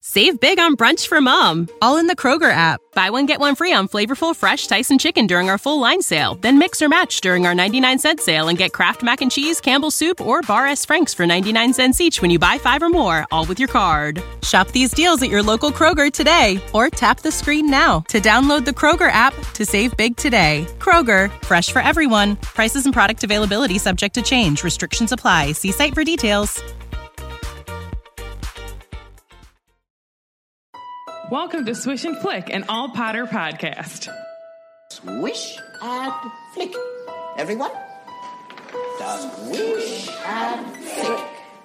Save big on brunch for mom, all in the Kroger app. Buy one, get one free on flavorful, fresh Tyson chicken during our full line sale. Then mix or match during our 99-cent sale and get Kraft Mac and Cheese, Campbell's Soup, or Bar S. Frank's for 99 cents each when you buy 5 or more, all with your card. Shop these deals at your local Kroger today, or tap the screen now to download the Kroger app to save big today. Kroger, fresh for everyone. Prices and product availability subject to change. Restrictions apply. See site for details. Welcome to Swish and Flick, an all Potter podcast. Swish and flick. Everyone? Swish and flick.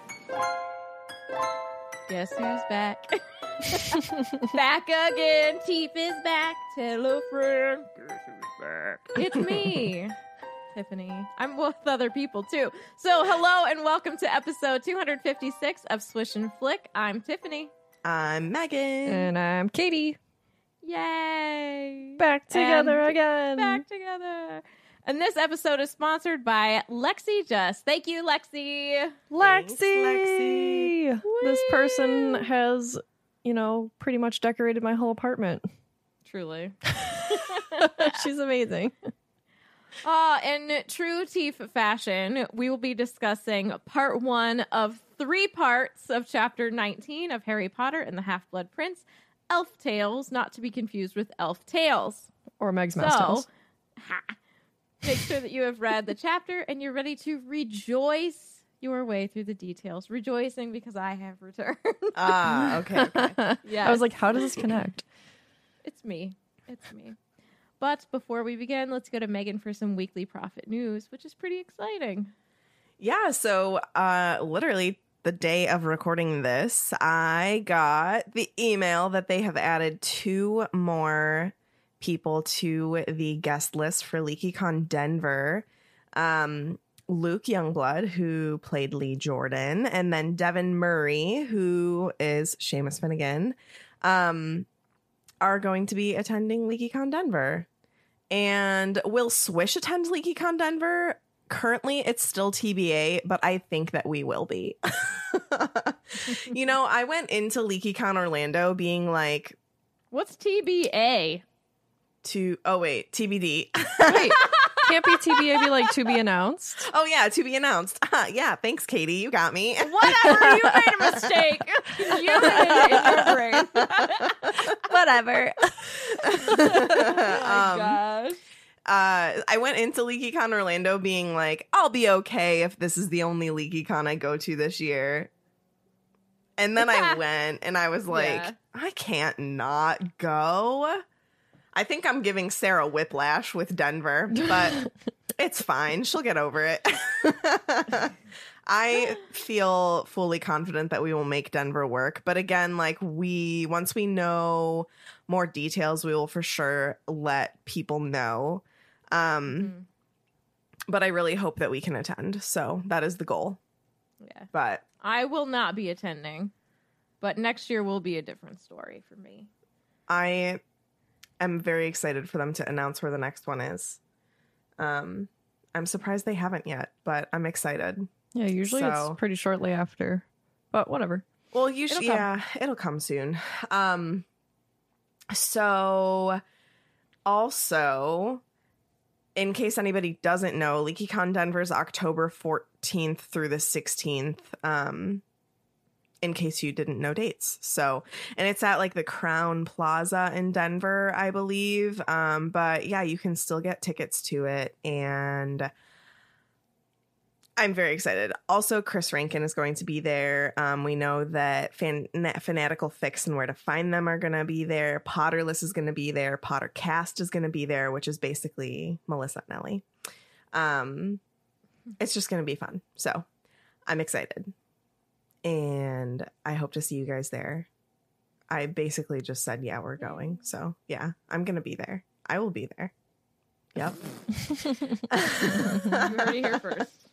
Guess who's back? Back again. Teep is back. Tell a friend. Guess who's back? It's me, Tiffany. I'm with other people, too. So, hello and welcome to episode 256 of Swish and Flick. I'm Tiffany. I'm Megan. And I'm Katie. Yay. Back together again. Back together. And this episode is sponsored by Lexi Just. Thank you, Lexi. Lexi. Thanks, Lexi. This person has, pretty much decorated my whole apartment. Truly. She's amazing. In true Teef fashion, we will be discussing part 1 of 3 parts of chapter 19 of Harry Potter and the Half-Blood Prince, Elf Tales, not to be confused with Elf Tales. Or Meg's Mouse Tales. Make sure that you have read the chapter and you're ready to rejoice your way through the details. Rejoicing because I have returned. Okay. Yes. I was like, how does this connect? It's me. But before we begin, let's go to Megan for some weekly profit news, which is pretty exciting. Yeah, so literally the day of recording this, I got the email that they have added 2 more people to the guest list for LeakyCon Denver. Luke Youngblood, who played Lee Jordan, and then Devin Murray, who is Seamus Finnegan, are going to be attending LeakyCon Denver. And will Swish attend LeakyCon Denver? Currently, it's still TBA, but I think that we will be. I went into LeakyCon Orlando being like... What's TBA? TBD. Wait, can't be TBA be like to be announced? Oh, yeah, to be announced. Yeah, thanks, Katie. You got me. Whatever, you made a mistake. You made it in your brain. Whatever. Oh my gosh. I went into LeakyCon Orlando being like, I'll be okay if this is the only LeakyCon I go to this year. And then I went and I was like, Yeah. I can't not go. I think I'm giving Sarah whiplash with Denver, but it's fine. She'll get over it. I feel fully confident that we will make Denver work. But again, once we know more details, we will for sure let people know. But I really hope that we can attend. So that is the goal. Yeah. But I will not be attending, but next year will be a different story for me. I am very excited for them to announce where the next one is. I'm surprised they haven't yet, but I'm excited. Yeah, usually it's pretty shortly after, but whatever. Well, usually, it'll come soon. So also, in case anybody doesn't know, LeakyCon Denver is October 14th through the 16th. In case you didn't know dates. So, and it's at the Crown Plaza in Denver, I believe. But yeah, you can still get tickets to it. And I'm very excited. Also, Chris Rankin is going to be there. We know that Fanatical Fix and Where to Find Them are going to be there. Potterless is going to be there. Pottercast is going to be there, which is basically Melissa and Ellie. It's just going to be fun. So I'm excited. And I hope to see you guys there. I basically just said, yeah, we're going. So yeah, I'm going to be there. I will be there. Yep. You heard it here first.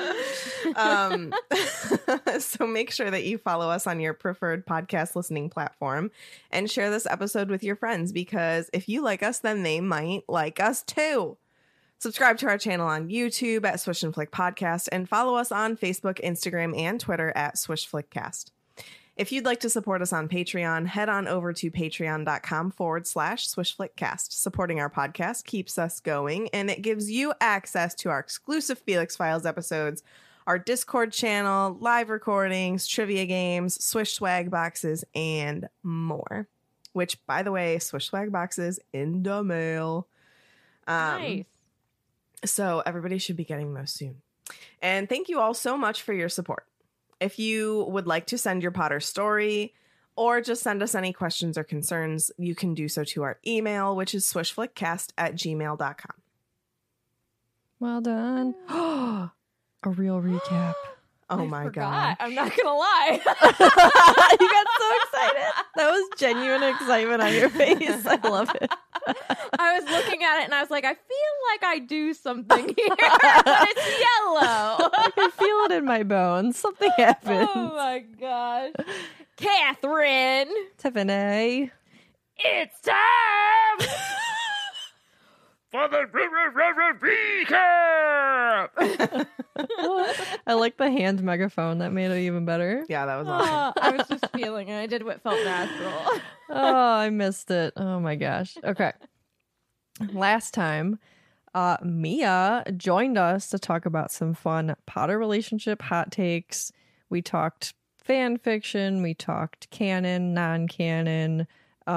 So make sure that you follow us on your preferred podcast listening platform and share this episode with your friends, because if you like us, then they might like us too. Subscribe to our channel on YouTube at Swish and Flick Podcast and follow us on Facebook, Instagram, and Twitter at Swish Flickcast. If you'd like to support us on Patreon, head on over to patreon.com/swishflickcast. Supporting our podcast keeps us going, and it gives you access to our exclusive Felix Files episodes, our Discord channel, live recordings, trivia games, Swish swag boxes, and more. Which, by the way, Swish swag boxes in the mail. Nice. So everybody should be getting those soon. And thank you all so much for your support. If you would like to send your Potter story or just send us any questions or concerns, you can do so to our email, which is swishflickcast@gmail.com. Well done. A real recap. Oh my Forgot. god. I'm not gonna lie. You got so excited. That was genuine excitement on your face. I love it. I was looking at it and I was like, I feel like I do something here, but it's yellow. I can feel it in my bones. Something happened. Oh my gosh. Catherine, Tiffany. it's time For the recap! I like the hand megaphone. That made it even better. Yeah, that was awesome. I was just feeling it. I did what felt natural. Oh, I missed it. Oh my gosh. Okay. Last time, Mia joined us to talk about some fun Potter relationship hot takes. We talked fan fiction, we talked canon, non-canon,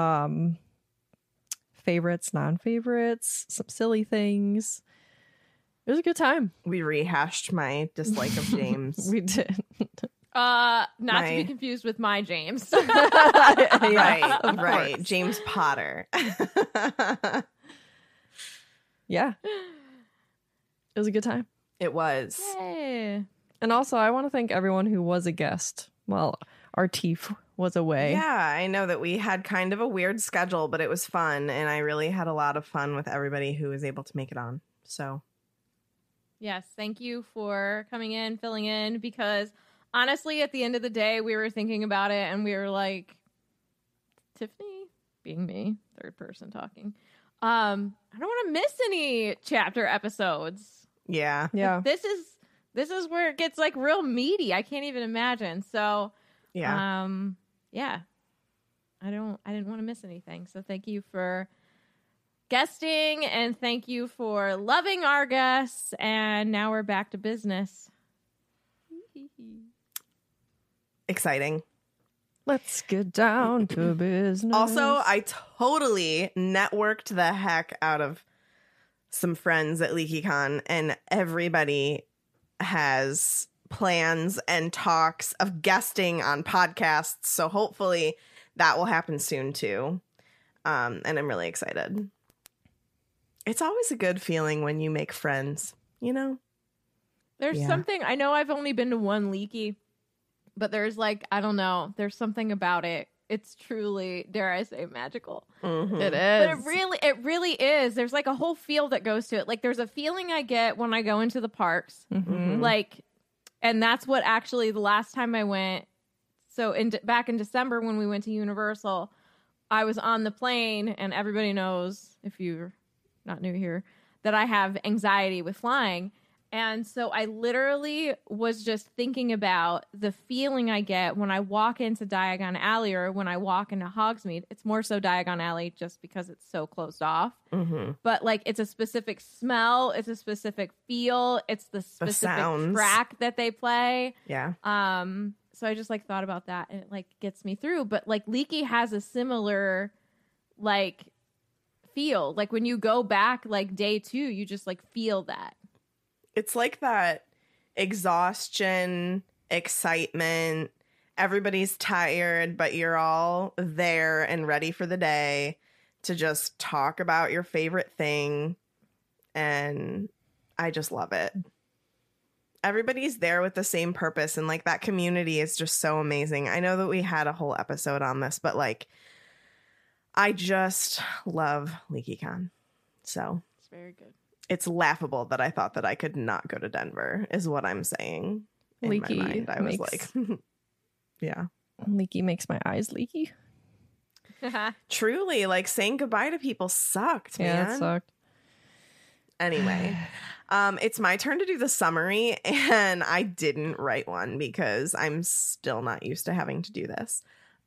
favorites, non-favorites, some silly things. It was a good time. We rehashed my dislike of James. We did. Not to My- be confused with my James. Right, of right. course. James Potter. Yeah. It was a good time. It was. Yay. And also, I want to thank everyone who was a guest while our Teef was away. Yeah, I know that we had kind of a weird schedule, but it was fun. And I really had a lot of fun with everybody who was able to make it on. So, Yes, thank you for coming in, filling in, because honestly, at the end of the day, we were thinking about it and we were like, Tiffany, being me, third person talking, I don't want to miss any chapter episodes. yeah. Yeah. This is where it gets like real meaty. I can't even imagine. So, Yeah. yeah. I didn't want to miss anything. So thank you for guesting and thank you for loving our guests. And now we're back to business. Exciting. Let's get down to business. Also, I totally networked the heck out of some friends at LeakyCon, and everybody has plans and talks of guesting on podcasts. So hopefully that will happen soon too. And I'm really excited. It's always a good feeling when you make friends, you know? There's Yeah. something, I know I've only been to one Leaky, but there's like, I don't know, there's something about it. It's truly, dare I say, magical. Mhm. it But is. it really is. There's like a whole feel that goes to it. Like there's a feeling I get when I go into the parks. Mhm. Like, and that's what actually the last time I went. So back in December when we went to Universal, I was on the plane, and everybody knows, if you're not new here, that I have anxiety with flying. And so I literally was just thinking about the feeling I get when I walk into Diagon Alley or when I walk into Hogsmeade. It's more so Diagon Alley just because it's so closed off. Mhm. But like it's a specific smell, it's a specific feel, it's the specific sounds. track that they play. Yeah. So I just like thought about that and it like gets me through. But like Leaky has a similar like feel. Like when you go back like day 2, you just like feel that. It's like that exhaustion, excitement. Everybody's tired, but you're all there and ready for the day to just talk about your favorite thing. And I just love it. Everybody's there with the same purpose. And like that community is just so amazing. I know that we had a whole episode on this, but like I just love LeakyCon. So It's very good. it's laughable that I thought that I could not go to Denver, is what I'm saying. In Leaky my mind, I was makes- like, yeah. Leaky makes my eyes leaky. Truly, like saying goodbye to people sucked, Yeah, man. it sucked. Anyway, it's my turn to do the summary, and I didn't write one because I'm still not used to having to do this.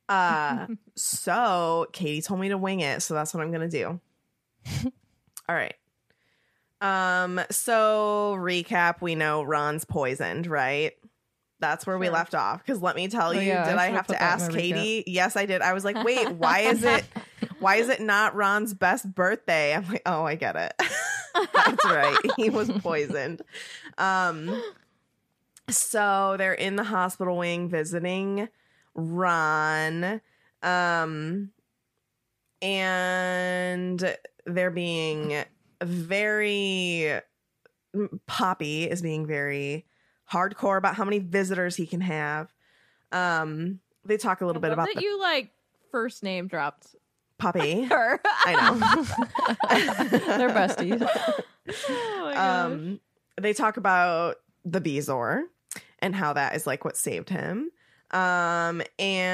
So Katie told me to wing it, so that's what I'm gonna do. All right. So recap, we know Ron's poisoned, right? That's where we left off. Because let me tell you, did I have to ask Katie? Yes, I did. I was like, wait, why is it not Ron's best birthday? I'm like, oh, I get it. That's right. He was poisoned. So they're in the hospital wing visiting Ron. And they're being Poppy is being very hardcore about how many visitors he can have. They talk a little bit about that. You like first name dropped Poppy. her. I know. They're besties. Oh my gosh. They talk about the Bezoar and how that is like what saved him. And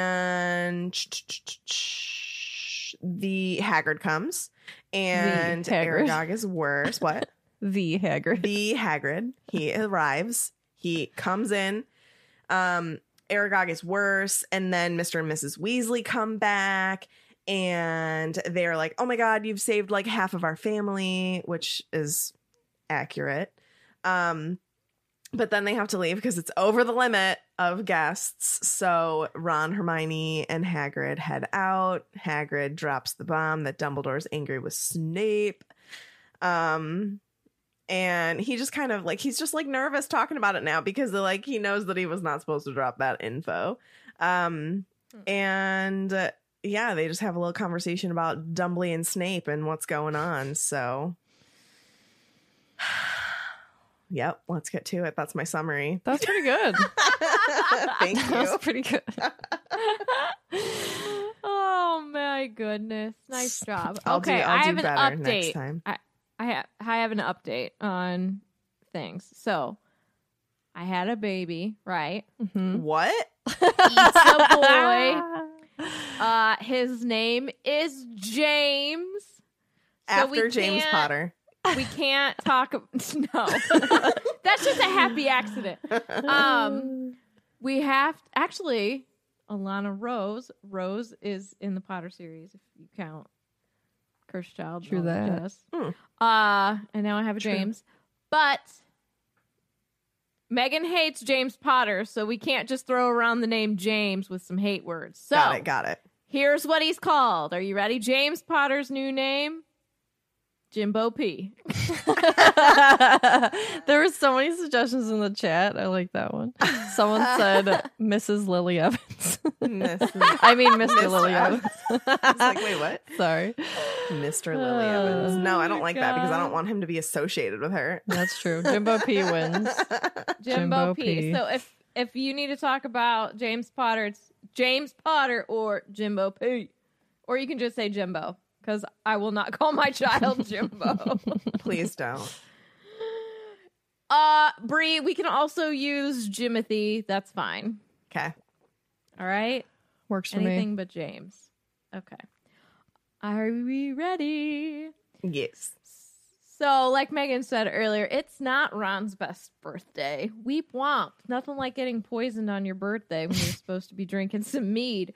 the Hagrid comes, and Aragog is worse. What? The Hagrid. The Hagrid. He arrives. He comes in. Aragog is worse, and then Mr. and Mrs. Weasley come back, and they're like, "Oh my God, you've saved like half of our family," which is accurate. But then they have to leave because it's over the limit of guests. So Ron, Hermione, and Hagrid head out. Hagrid drops the bomb that Dumbledore's angry with Snape. And he just kind of like, he's just like nervous talking about it now because like he knows that he was not supposed to drop that info. And yeah, they just have a little conversation about Dumbly and Snape and what's going on. So yep, let's get to it. That's my summary. That's pretty good. Thank you. That's pretty good. Oh my goodness. Nice job. I'll Okay, do I have an better update. next time. I have an update on things. So I had a baby, right? What? It's a boy. His name is James. After James Potter. We can't talk. No, that's just a happy accident. We have actually Alana Rose. Rose is in the Potter series if you count Cursed Child. True that. Yes. And now I have a James, but Megan hates James Potter, so we can't just throw around the name James with some hate words. So Got it. here's what he's called. Are you ready? James Potter's new name. Jimbo P. There were so many suggestions in the chat. I like that one. Someone said Mrs. Lily Evans. I mean Mr. Lily Evans. I was like, wait, what? Sorry. Mr. Lily Evans. No, I don't like that because I God. don't want him to be associated with her. That's true. Jimbo P wins. Jimbo P. P. So if you need to talk about James Potter, it's James Potter or Jimbo P. Or you can just say Jimbo. Because I will not call my child Jimbo. Please don't. Bree, we can also use Jimothy. That's fine. Okay. All right? Works for Anything me. but James. Okay. Are we ready? Yes. So, like Megan said earlier, it's not Ron's best birthday. Weep womp. Nothing like getting poisoned on your birthday when you're supposed to be drinking some mead.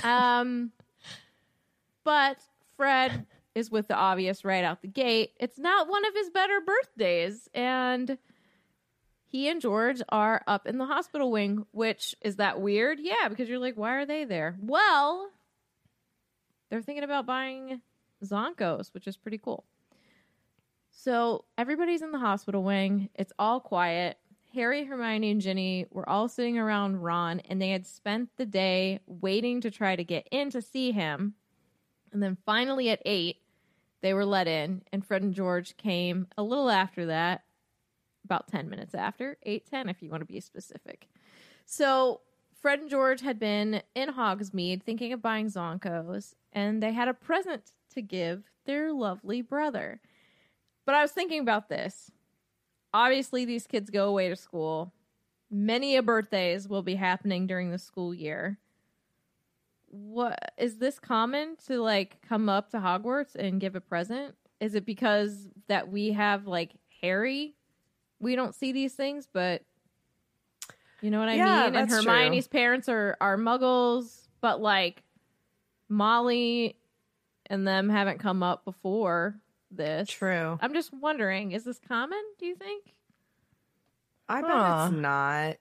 But Fred is with the obvious right out the gate. It's not one of his better birthdays. And he and George are up in the hospital wing, which is that weird? Yeah, because you're like, why are they there? Well, they're thinking about buying Zonkos, which is pretty cool. So everybody's in the hospital wing. It's all quiet. Harry, Hermione, and Ginny were all sitting around Ron, and they had spent the day waiting to try to get in to see him. And then finally at 8, they were let in, and Fred and George came a little after that, about 10 minutes after, 8:10 if you want to be specific. So Fred and George had been in Hogsmeade thinking of buying Zonkos, and they had a present to give their lovely brother. But I was thinking about this. Obviously, these kids go away to school. Many a birthdays will be happening during the school year. What is this common to like come up to Hogwarts and give a present is it because that we have like Harry? We don't see these things, but you know what I mean? And Hermione's parents are muggles, but like Molly and them haven't come up before this. True. I'm just wondering, is this common, do you think? I bet it's not.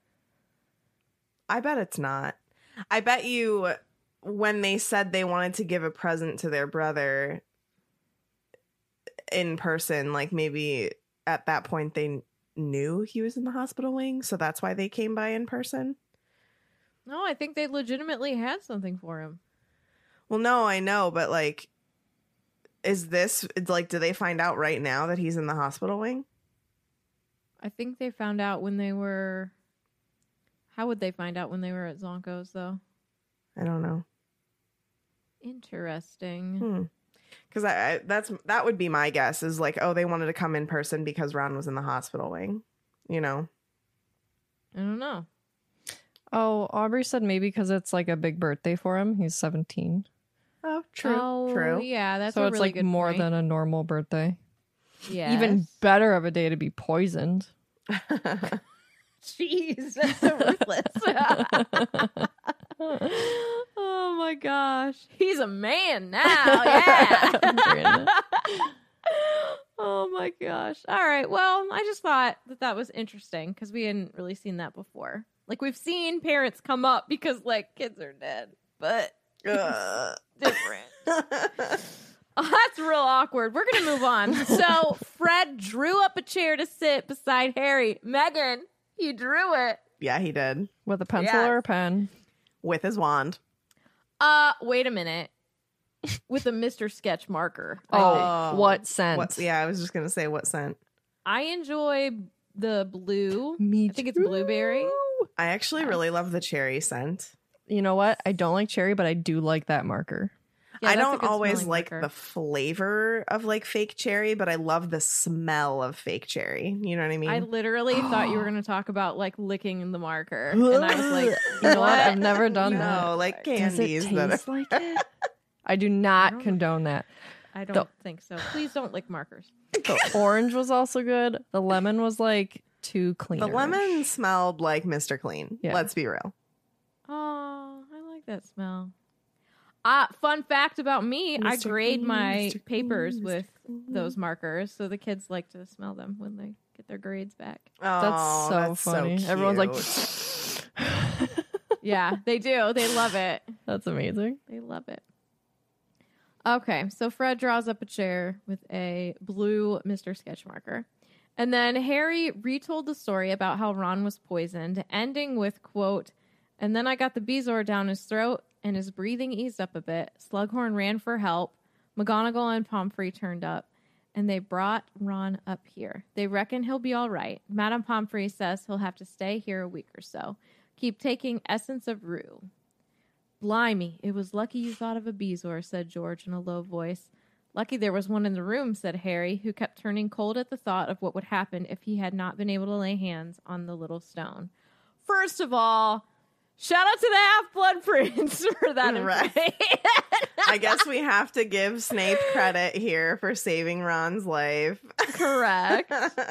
I bet you when they said they wanted to give a present to their brother in person, like maybe at that point they knew he was in the hospital wing, so that's why they came by in person. No, I think they legitimately had something for him. Well, no, I know, but like, is this like, do they find out right now that he's in the hospital wing? I think they found out when they were. How would they find out when they were at Zonko's, though? I don't know. Interesting. Because that would be my guess, is like, oh, they wanted to come in person because Ron was in the hospital wing, you know? I don't know. Oh, Aubrey said maybe because it's like a big birthday for him. He's 17. Oh, true. Oh, true. Yeah, that's so a it's really like good more point. than a normal birthday. Yeah. Even better of a day to be poisoned. Jeez, that's so ruthless. Oh my gosh. He's a man now. Yeah. Oh my gosh. All right. Well, I just thought that was interesting because we hadn't really seen that before. Like, we've seen parents come up because, like, kids are dead, but it's different. Oh, that's real awkward. We're going to move on. So, Fred drew up a chair to sit beside Harry. Megan, he drew it. Yeah, he did. With a pencil or a pen? With his wand. Wait a minute. With a Mr. Sketch marker. Oh, what scent? Yeah, I was just going to say what scent. I enjoy the blue. Me I think it's blueberry. I actually really love the cherry scent. You know what? I don't like cherry, but I do like that marker. Yeah, I that's a don't good always smelling like marker. the flavor of like fake cherry, but I love the smell of fake cherry. You know what I mean? I literally thought you were going to talk about like licking the marker. And I was like, You know what? I've never done that. No, like Does candies. it that taste are- like it? I do not condone that. I don't think so. Please don't lick markers. The orange was also good. The lemon was like too clean. The lemon smelled like Mr. Clean. Yeah. Let's be real. Oh, I like that smell. Fun fact about me, I Mr. grade Clean, my Mr. Clean, papers Mr. with Clean. those markers, so the kids like to smell them when they get their grades back. Oh, That's so funny. Everyone's like, cute. Yeah, they do. They love it. that's amazing. They love it. Okay, so Fred draws up a chair with a blue Mr. Sketch marker. And then Harry retold the story about how Ron was poisoned, ending with, quote, "And then I got the Bezoar down his throat and his breathing eased up a bit. Slughorn ran for help. McGonagall and Pomfrey turned up, and they brought Ron up here. They reckon he'll be all right. Madame Pomfrey says he'll have to stay here a week or so. Keep taking Essence of Rue." "Blimey, it was lucky you thought of a Bezoar," said George in a low voice. "Lucky there was one in the room," said Harry, who kept turning cold at the thought of what would happen if he had not been able to lay hands on the little stone. First of all, shout out to the Half-Blood Prince for that Right. information. I guess we have to give Snape credit here for saving Ron's life. Correct.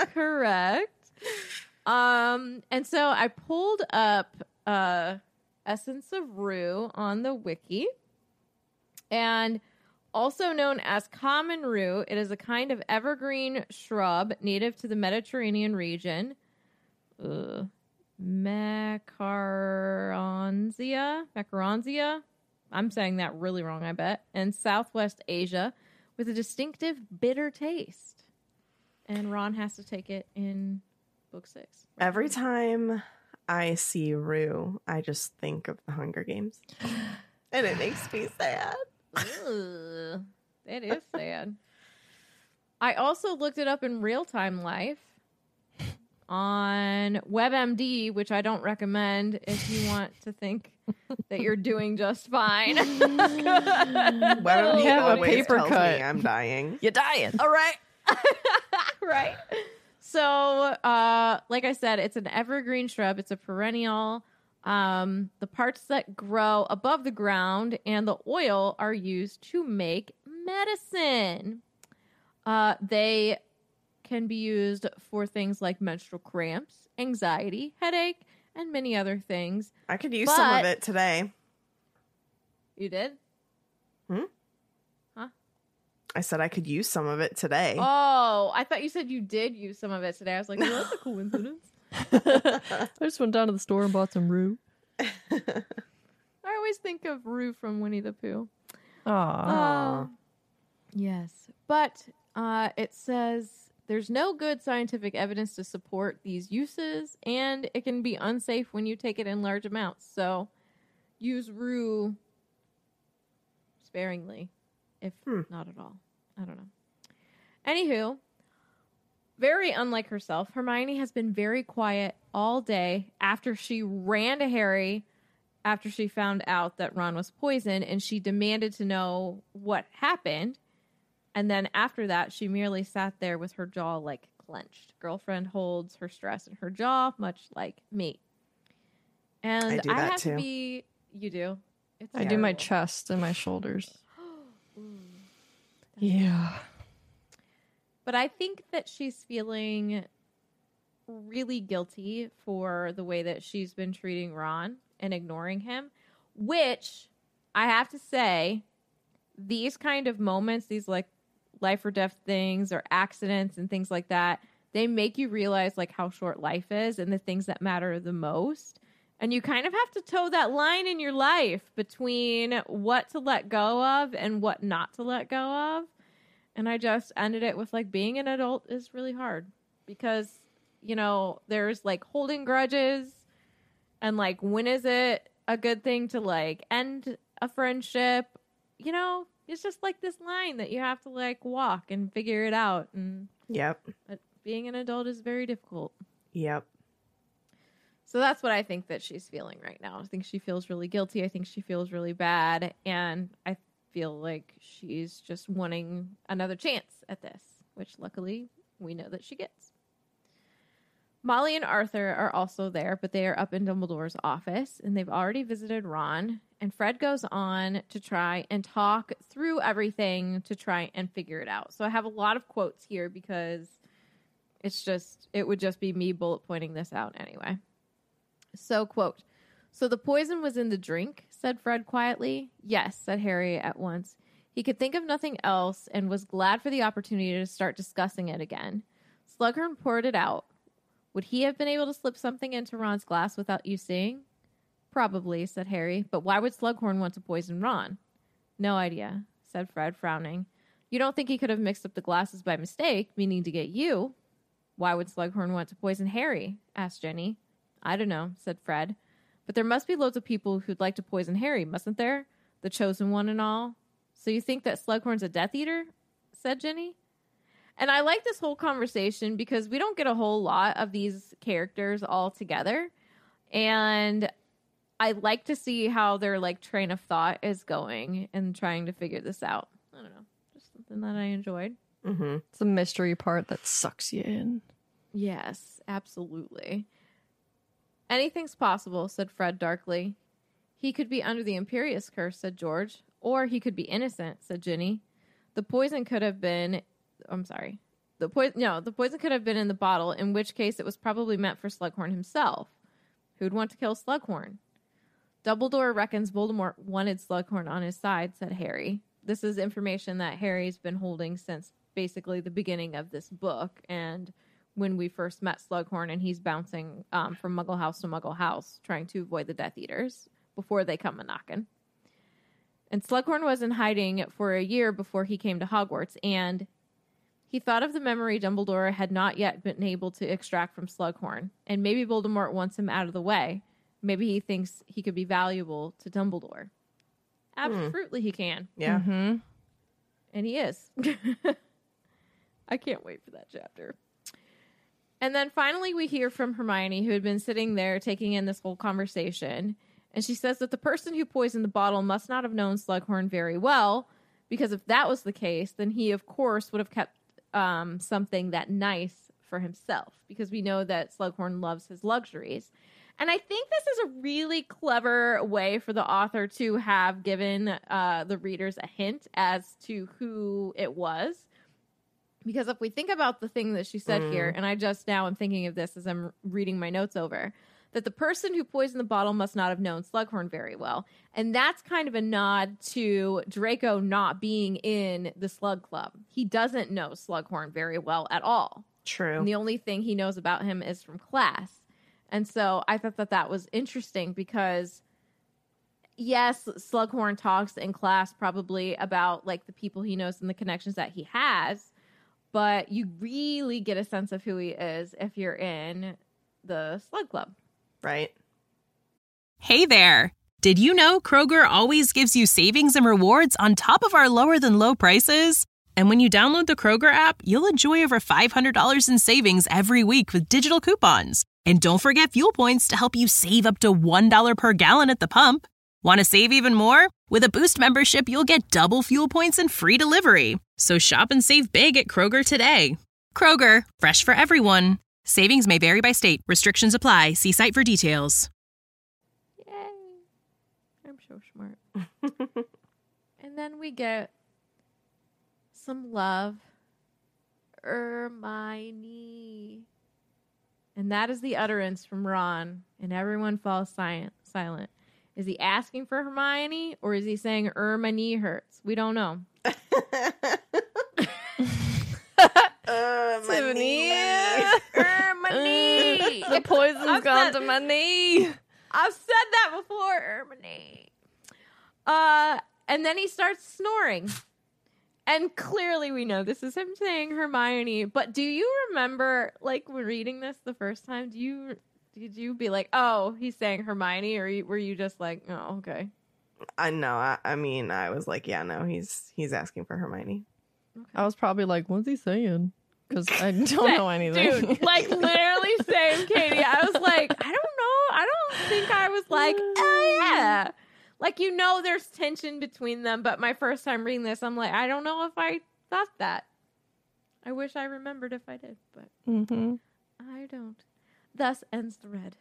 And so I pulled up Essence of Rue on the wiki. And also known as common rue, it is a kind of evergreen shrub native to the Mediterranean region. Macaronzia. I'm saying that really wrong, I bet. And Southwest Asia, with a distinctive bitter taste. And Ron has to take it in book 6. Every time I see Rue, I just think of the Hunger Games. And it makes me sad. Ugh, that is sad. I also looked it up in real-time life on WebMD, which I don't recommend if you want to think that you're doing just fine. WebMD have a always paper tells cut. me I'm dying. You're dying. All right. Right. So, like I said, it's an evergreen shrub. It's a perennial. The parts that grow above the ground and the oil are used to make medicine. They can be used for things like menstrual cramps, anxiety, headache, and many other things. I could use some of it today. You did? Huh? I said I could use some of it today. Oh, I thought you said you did use some of it today. I was like, well, that's a coincidence. I just went down to the store and bought some Rue. I always think of Rue from Winnie the Pooh. Aww. Yes. But it says there's no good scientific evidence to support these uses, and it can be unsafe when you take it in large amounts. So use Rue sparingly, if not at all. I don't know. Anywho, very unlike herself, Hermione has been very quiet all day after she ran to Harry after she found out that Ron was poisoned, and she demanded to know what happened. And then after that, she merely sat there with her jaw like clenched. Girlfriend holds her stress in her jaw, much like me. And I do that have too. to be. You do. It's I do my terrible. chest and my shoulders. Ooh. Yeah. But I think that she's feeling really guilty for the way that she's been treating Ron and ignoring him, which I have to say, these kind of moments, these like life or death things or accidents and things like that, they make you realize like how short life is and the things that matter the most. And you kind of have to toe that line in your life between what to let go of and what not to let go of. And I just ended it with like being an adult is really hard because, you know, there's like holding grudges and like when is it a good thing to like end a friendship? You know, it's just like this line that you have to like walk and figure it out. And Yep. being an adult is very difficult. Yep. So that's what I think that she's feeling right now. I think she feels really guilty. I think she feels really bad. And I feel like she's just wanting another chance at this, which luckily we know that she gets. Molly and Arthur are also there, but they are up in Dumbledore's office, and they've already visited Ron. And Fred goes on to try and talk through everything to try and figure it out. So I have a lot of quotes here because it would just be me bullet pointing this out anyway. So, quote, "So the poison was in the drink," said Fred quietly. "Yes," said Harry at once. He could think of nothing else and was glad for the opportunity to start discussing it again. Slughorn poured it out. Would he have been able to slip something into Ron's glass without you seeing? Probably, said Harry, but why would Slughorn want to poison Ron? No idea, said Fred, frowning. You don't think he could have mixed up the glasses by mistake, meaning to get you? Why would Slughorn want to poison Harry? Asked Jenny. I don't know, said Fred. But there must be loads of people who'd like to poison Harry, mustn't there? The chosen one and all. So you think that Slughorn's a Death Eater? Said Jenny. And I like this whole conversation because we don't get a whole lot of these characters all together. And I like to see how their like train of thought is going and trying to figure this out. I don't know. Just something that I enjoyed. Mm-hmm. It's the mystery part that sucks you in. Yes, absolutely. Anything's possible, said Fred darkly. He could be under the Imperius curse, said George. Or he could be innocent, said Ginny. The poison could have been... I'm sorry. The poison could have been in the bottle, in which case it was probably meant for Slughorn himself. Who'd want to kill Slughorn? Dumbledore reckons Voldemort wanted Slughorn on his side, said Harry. This is information that Harry's been holding since basically the beginning of this book, and when we first met Slughorn, and he's bouncing from Muggle house to Muggle house, trying to avoid the Death Eaters before they come a-knocking. And Slughorn was in hiding for a year before he came to Hogwarts, and he thought of the memory Dumbledore had not yet been able to extract from Slughorn, and maybe Voldemort wants him out of the way. Maybe he thinks he could be valuable to Dumbledore. Absolutely he can. Yeah. Mm-hmm. And he is. I can't wait for that chapter. And then finally we hear from Hermione, who had been sitting there taking in this whole conversation. And she says that the person who poisoned the bottle must not have known Slughorn very well, because if that was the case, then he, of course, would have kept something that nice for himself, because we know that Slughorn loves his luxuries. And I think this is a really clever way for the author to have given the readers a hint as to who it was. Because if we think about the thing that she said here, and I just now am thinking of this as I'm reading my notes over, that the person who poisoned the bottle must not have known Slughorn very well. And that's kind of a nod to Draco not being in the Slug Club. He doesn't know Slughorn very well at all. True. And the only thing he knows about him is from class. And so I thought that that was interesting because, yes, Slughorn talks in class probably about like the people he knows and the connections that he has, but you really get a sense of who he is if you're in the Slug Club. Right. Hey there! Did you know Kroger always gives you savings and rewards on top of our lower than low prices? And when you download the Kroger app, you'll enjoy over $500 in savings every week with digital coupons. And don't forget fuel points to help you save up to $1 per gallon at the pump. Want to save even more? With a Boost membership, you'll get double fuel points and free delivery. So shop and save big at Kroger today. Kroger, fresh for everyone. Savings may vary by state. Restrictions apply. See site for details. Yay. I'm so smart. And then we get some love. Hermione. And that is the utterance from Ron. And everyone falls silent. Is he asking for Hermione or is he saying my knee hurts? We don't know. My knee. My knee. The poison's gone to my knee. I've said that before, my knee. And then he starts snoring. And clearly we know this is him saying Hermione. But do you remember, like, when reading this the first time, did you be like, oh, he's saying Hermione? Or were you just like, oh, okay. I know. I mean, I was like, yeah, no, he's asking for Hermione. Okay. I was probably like, what's he saying? Because I don't know anything. Dude, like literally same, Katie. I was like, I don't know. I don't think I was like, oh yeah. Like, you know, there's tension between them. But my first time reading this, I'm like, I don't know if I thought that. I wish I remembered if I did, but I don't. Thus ends the read.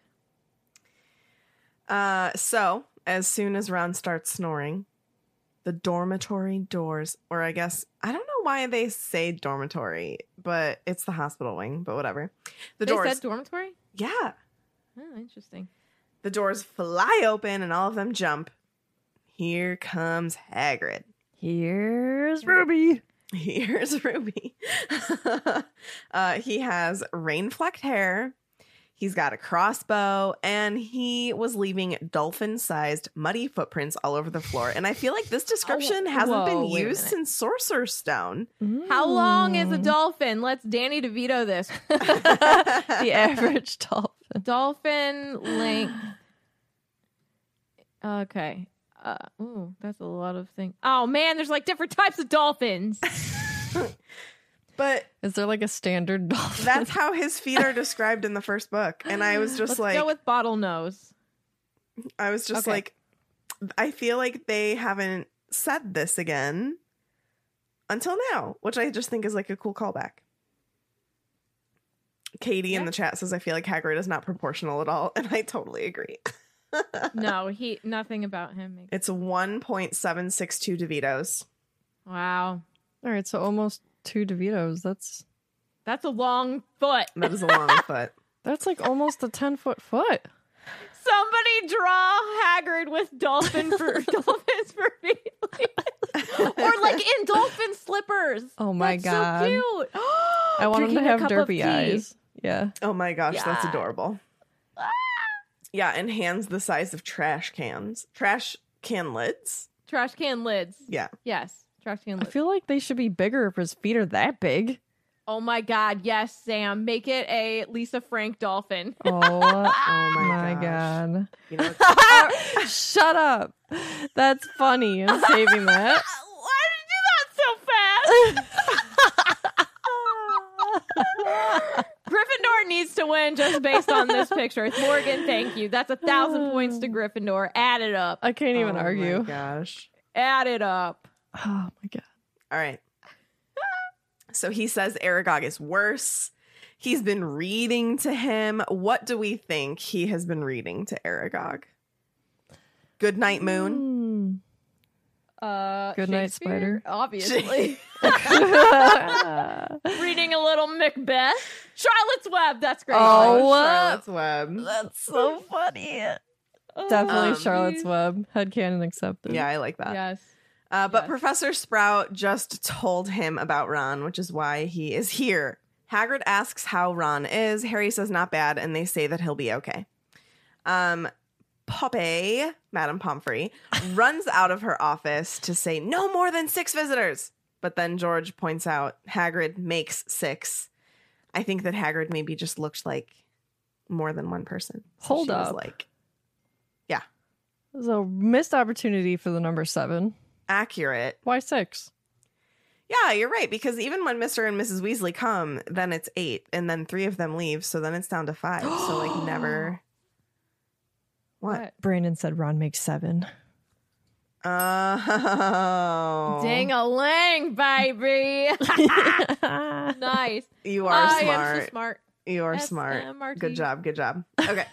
So as soon as Ron starts snoring, the dormitory doors, or I guess, I don't know why they say dormitory, but it's the hospital wing, but whatever. They said dormitory? Yeah. Oh, interesting. The doors fly open and all of them jump. Here comes Hagrid. Here's Ruby. Here's Ruby. He has rain-flecked hair. He's got a crossbow, and he was leaving dolphin-sized muddy footprints all over the floor. And I feel like this description hasn't been used since Sorcerer's Stone. How long is a dolphin? Let's Danny DeVito this. The average dolphin. Dolphin length. Okay. Ooh, that's a lot of things. Oh, man, there's like different types of dolphins. But is there like a standard dolphin? That's how his feet are described in the first book. And I was just Let's go with bottlenose. I was just like, I feel like they haven't said this again until now, which I just think is like a cool callback. Katie in the chat says, I feel like Hagrid is not proportional at all. And I totally agree. No, nothing about him. It's 1.762 DeVitos. Wow. All right, so almost 2 DeVitos. That's a long foot. That is a long foot. That's like almost a 10-foot foot. Somebody draw Hagrid with dolphins for feet. Or like in dolphin slippers. Oh my God. So cute. I want him to have derpy eyes. Yeah. Oh my gosh, that's adorable. Yeah, and hands the size of trash cans. Trash can lids. Trash can lids. Yeah. Yes. Trash can lids. I feel like they should be bigger if his feet are that big. Oh my God. Yes, Sam. Make it a Lisa Frank dolphin. Oh my God. You know, shut up. That's funny. I'm saving that. Why did you do that so fast? Gryffindor needs to win just based on this picture. Morgan, thank you. That's 1,000 points to Gryffindor. Add it up. I can't even argue. Oh my gosh. Add it up. Oh my God. All right. So he says Aragog is worse. He's been reading to him. What do we think he has been reading to Aragog? Good Night Moon? Good night, Shakespeare, spider. Obviously. Reading a little Macbeth. Charlotte's Web. That's great. Charlotte's Web. That's so funny. Definitely Charlotte's Web. Headcanon accepted. Yeah, I like that. Yes. But Yes. Professor Sprout just told him about Ron, which is why he is here. Hagrid asks how Ron is. Harry says not bad, and they say that he'll be okay. Poppy, Madame Pomfrey, runs out of her office to say no more than 6 visitors. But then George points out Hagrid makes 6. I think that Hagrid maybe just looked like more than one person. So Hold she was up. like, There's a missed opportunity for the number 7. accurate. Why 6? Yeah, you're right. Because even when Mr. and Mrs. Weasley come, then it's 8, and then 3 of them leave, so then it's down to 5. So like never. What? Brandon said Ron makes 7. Oh, Ding-a-ling, baby. Nice. you are I smart. am so smart. You are smart. SMRT. Good job. Good job. Okay.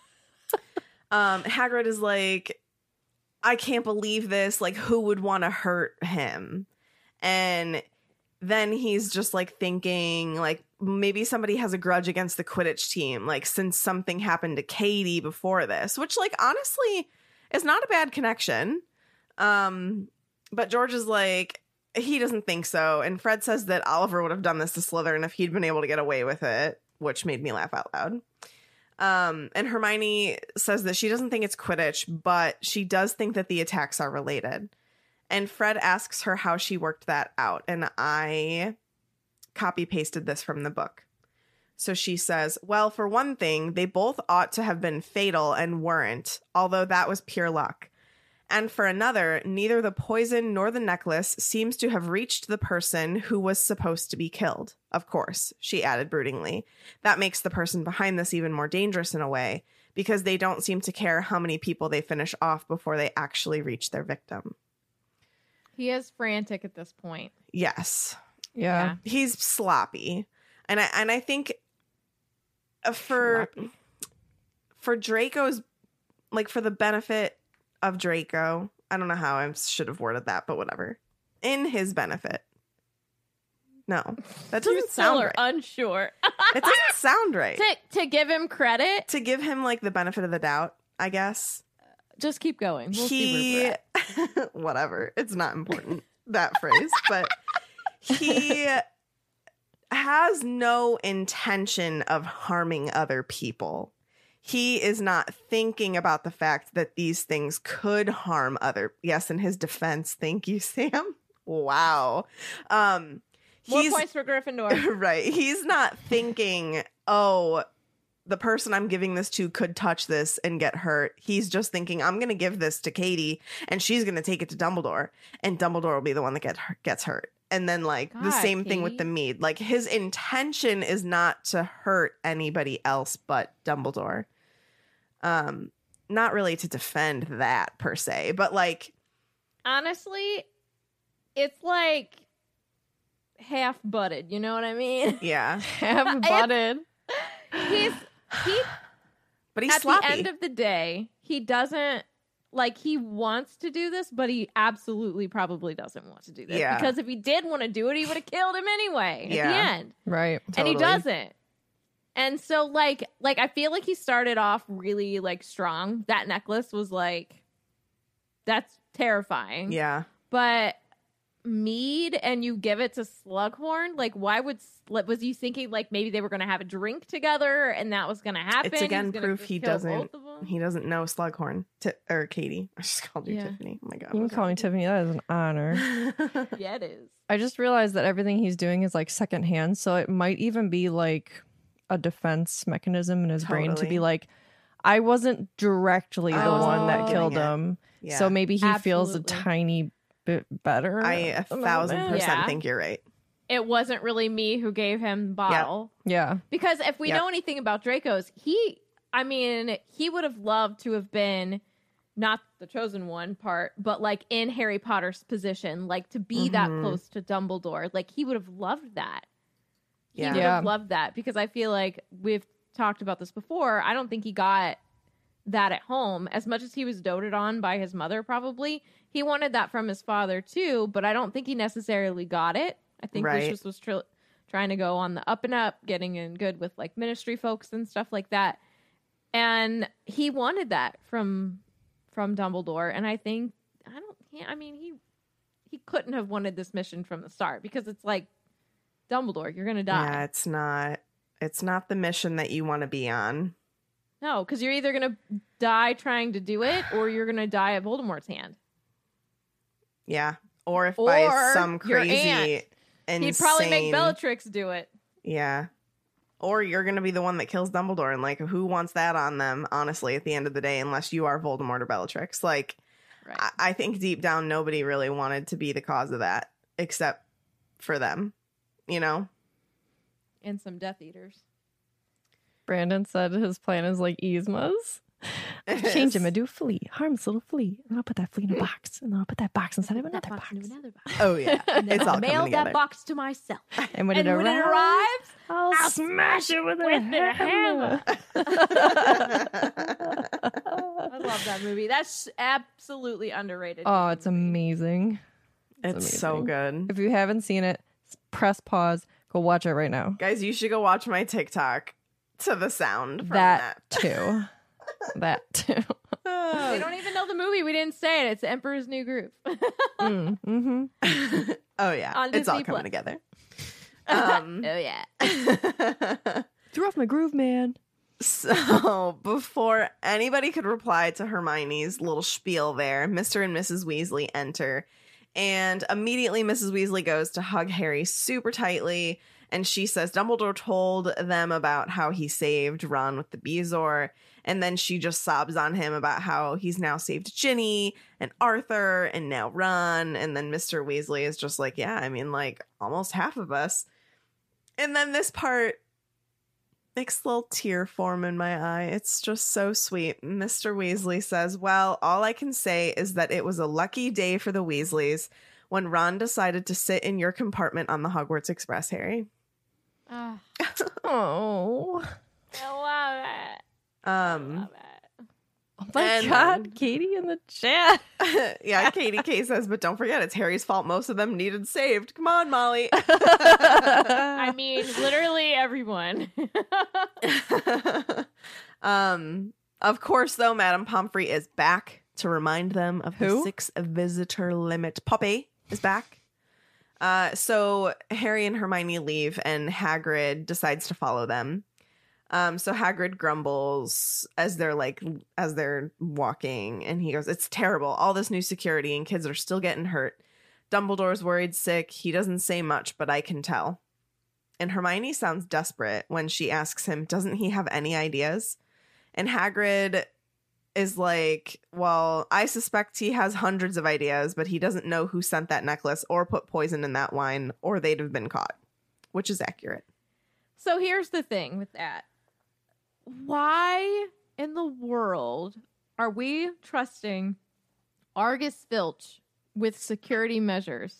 Hagrid is like, I can't believe this. Like, who would want to hurt him? And then he's just like thinking, like, maybe somebody has a grudge against the Quidditch team, like, since something happened to Katie before this, which, like, honestly is not a bad connection. But George is like, he doesn't think so. And Fred says that Oliver would have done this to Slytherin if he'd been able to get away with it, which made me laugh out loud. And Hermione says that she doesn't think it's Quidditch, but she does think that the attacks are related. And Fred asks her how she worked that out. And I copy pasted this from the book. So she says, well, for one thing, they both ought to have been fatal and weren't, although that was pure luck. And for another, neither the poison nor the necklace seems to have reached the person who was supposed to be killed. Of course, she added broodingly. That makes the person behind this even more dangerous in a way, because they don't seem to care how many people they finish off before they actually reach their victim. He is frantic at this point. Yes. Yeah. He's sloppy. And I think for Draco's, like, for the benefit of Draco, I don't know how I should have worded that, but whatever. In his benefit. No, that You doesn't still sound are right. unsure. It doesn't sound right. To give him credit, To give him, like, the benefit of the doubt, I guess. just keep going. We'll see where we're at. Whatever. It's not important, that phrase, but he has no intention of harming other people. He is not thinking about the fact that these things could harm other. Yes, in his defense. Thank you, Sam. Wow. More points for Gryffindor. Right. He's not thinking, oh, the person I'm giving this to could touch this and get hurt. He's just thinking, I'm going to give this to Katie and she's going to take it to Dumbledore and Dumbledore will be the one that gets hurt. And then, like, the God, same thing with Katie. the mead. Like, his intention is not to hurt anybody else but Dumbledore. Not really to defend that per se, but, like, Honestly, it's like half-butted. You know what I mean? yeah. Have butted. He But he's at sloppy. the end of the day, he doesn't, like, he wants to do this, but he absolutely probably doesn't want to do this. Yeah. Because if he did want to do it, he would have killed him anyway at the Yeah. end. Right. And he Totally. doesn't. And so, like I feel like he started off really, like, strong. That necklace was, like, that's terrifying. Yeah. But mead and you give it to Slughorn, like, why was he thinking, like, maybe they were going to have a drink together and that was going to happen? It's again He's gonna proof just he kill doesn't. both of them? He doesn't know Slughorn or Katie. I just called you Yeah. Tiffany. Oh my god. You can call me Tiffany. That is an honor. Yeah, it is. I just realized that everything he's doing is like secondhand, so it might even be like a defense mechanism in his brain to Totally. be like, I wasn't directly the one that Oh. killed Getting it. him, Yeah. so maybe he feels a Absolutely. tiny bit better. I 1,000% Yeah. think you're right. It wasn't really me who gave him the bottle. Yeah, Because if we Yep. know anything about Draco's, he would have loved to have been not the chosen one part, but, like, in Harry Potter's position, like, to be that close to Dumbledore. Like, he would have loved that. He Yeah. would Yeah. have loved that, because I feel like we've talked about this before. I don't think he got that at home. As much as he was doted on by his mother, probably, he wanted that from his father too, but I don't think he necessarily got it. I think Right. Lucius was trying to go on the up and up, getting in good with like ministry folks and stuff like that. And he wanted that from Dumbledore. And I think, he couldn't have wanted this mission from the start, because it's like, Dumbledore, you're going to die. Yeah, it's not the mission that you want to be on. No, because you're either going to die trying to do it, or you're going to die at Voldemort's hand. Yeah. Or if Or by some your crazy, aunt. insane... He'd probably make Bellatrix do it. Yeah. Or you're going to be the one that kills Dumbledore. And, like, who wants that on them, honestly, at the end of the day, unless you are Voldemort or Bellatrix? Like, Right. I think deep down, nobody really wanted to be the cause of that, except for them, you know? And some Death Eaters. Brandon said his plan is like Yzma's. I'll change him into a flea, harmless little flea, and I'll put that flea in a box, and then I'll put that box inside of another box. Oh, yeah. And then It's I'll all mail coming that together. box to myself. And when And it when it arrives, arrives, I'll smash it with a hammer. I love that movie. That's absolutely underrated. Oh, it's amazing. It's so amazing. good. If you haven't seen it, press pause. Go watch it right now. Guys, you should go watch my TikTok to the sound from That too. That too. They don't even know the movie. We didn't say it. It's Emperor's New Groove. Mm-hmm. Oh, yeah. On It's all Disney coming Plus. together. Oh, yeah. Threw off my groove, man. So, before anybody could reply to Hermione's little spiel there, Mr. and Mrs. Weasley enter. And immediately Mrs. Weasley goes to hug Harry super tightly. And she says Dumbledore told them about how he saved Ron with the Bezoar. And then she just sobs on him about how he's now saved Ginny and Arthur and now Ron. And then Mr. Weasley is just like, yeah, I mean, like almost half of us. And then this part makes a little tear form in my eye. It's just so sweet. Mr. Weasley says, well, all I can say is that it was a lucky day for the Weasleys when Ron decided to sit in your compartment on the Hogwarts Express, Harry. Oh, Oh. I love it. Um, Oh my And God, then- Katie in the chat. yeah, Katie K says, but don't forget, it's Harry's fault most of them needed saved. Come on, Molly. I mean, literally everyone. Of course, though, Madame Pomfrey is back to remind them of the Who? 6 visitor limit. Poppy is back. So Harry and Hermione leave, and Hagrid decides to follow them. So Hagrid grumbles as they're walking, and he goes, "It's terrible. All this new security and kids are still getting hurt. Dumbledore's worried sick. He doesn't say much, but I can tell." And Hermione sounds desperate when she asks him, doesn't he have any ideas? And Hagrid is like, well, I suspect he has hundreds of ideas, but he doesn't know who sent that necklace or put poison in that wine, or they'd have been caught, which is accurate. So here's the thing with that. Why in the world are we trusting Argus Filch with security measures?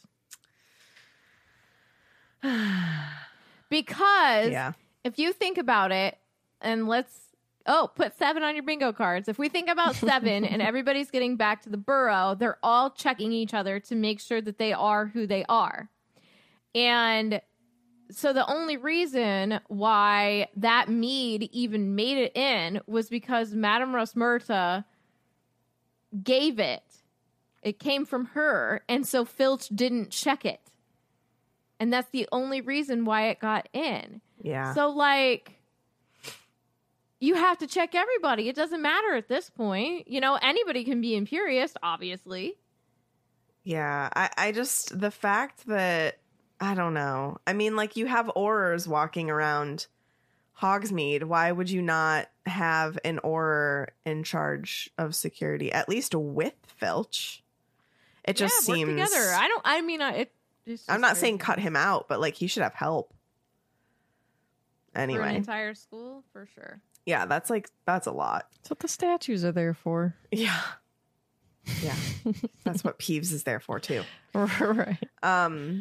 Because Yeah. if you think about it, and put 7 on your bingo cards. If we think about 7 and everybody's getting back to the burrow, they're all checking each other to make sure that they are who they are. And so the only reason why that mead even made it in was because Madame Rosmerta gave it. It came from her, and so Filch didn't check it. And that's the only reason why it got in. Yeah. So, like, you have to check everybody. It doesn't matter at this point. You know, anybody can be Imperious, obviously. Yeah. I just, the fact that, I don't know. I mean, like, you have Aurors walking around Hogsmeade. Why would you not have an Auror in charge of security, at least with Filch? It just work seems... together. It's I'm just not crazy. saying cut him out, but, like, he should have help. For an Anyway. entire school, for sure. Yeah, that's a lot. That's what the statues are there for. Yeah. Yeah. That's what Peeves is there for, too. Right.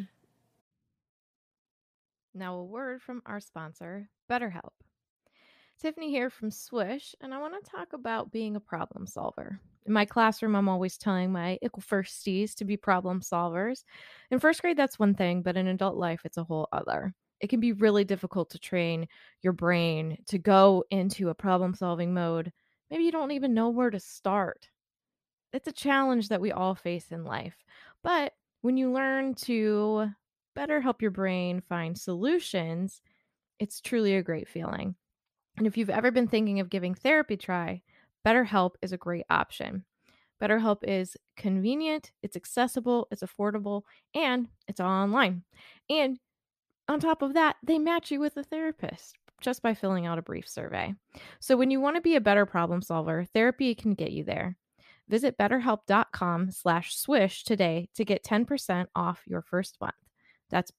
Now, a word from our sponsor, BetterHelp. Tiffany here from Swish, and I want to talk about being a problem solver. In my classroom, I'm always telling my ickle firsties to be problem solvers. In first grade, that's one thing, but in adult life, it's a whole other. It can be really difficult to train your brain to go into a problem solving mode. Maybe you don't even know where to start. It's a challenge that we all face in life. But when you learn to better help your brain find solutions, it's truly a great feeling. And if you've ever been thinking of giving therapy a try, BetterHelp is a great option. BetterHelp is convenient, it's accessible, it's affordable, and it's all online. And on top of that, they match you with a therapist just by filling out a brief survey. So when you want to be a better problem solver, therapy can get you there. Visit betterhelp.com/swish today to get 10% off your first month. That's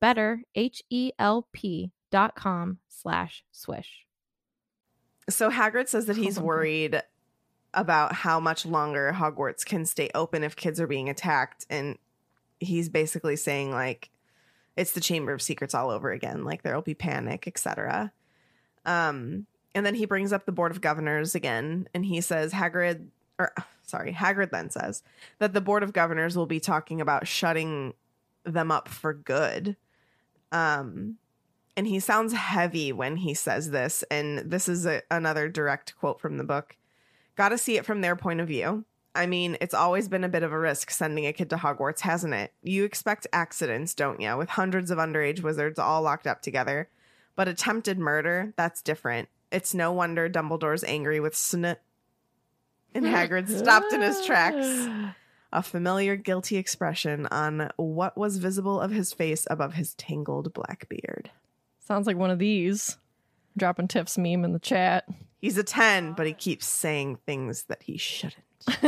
betterhelp.com/swish. So Hagrid says that he's worried about how much longer Hogwarts can stay open if kids are being attacked. And he's basically saying, like, it's the Chamber of Secrets all over again. Like, there'll be panic, etc. And then he brings up the Board of Governors again. And he says Hagrid then says that the Board of Governors will be talking about shutting them up for good. And he sounds heavy when he says this. And this is another direct quote from the book. Got to see it from their point of view. I mean, it's always been a bit of a risk sending a kid to Hogwarts, hasn't it? You expect accidents, don't you? With hundreds of underage wizards all locked up together. But attempted murder, that's different. It's no wonder Dumbledore's angry with And Hagrid stopped in his tracks. A familiar guilty expression on what was visible of his face above his tangled black beard. Sounds like one of these. Dropping Tiff's meme in the chat. He's a 10, but he keeps saying things that he shouldn't.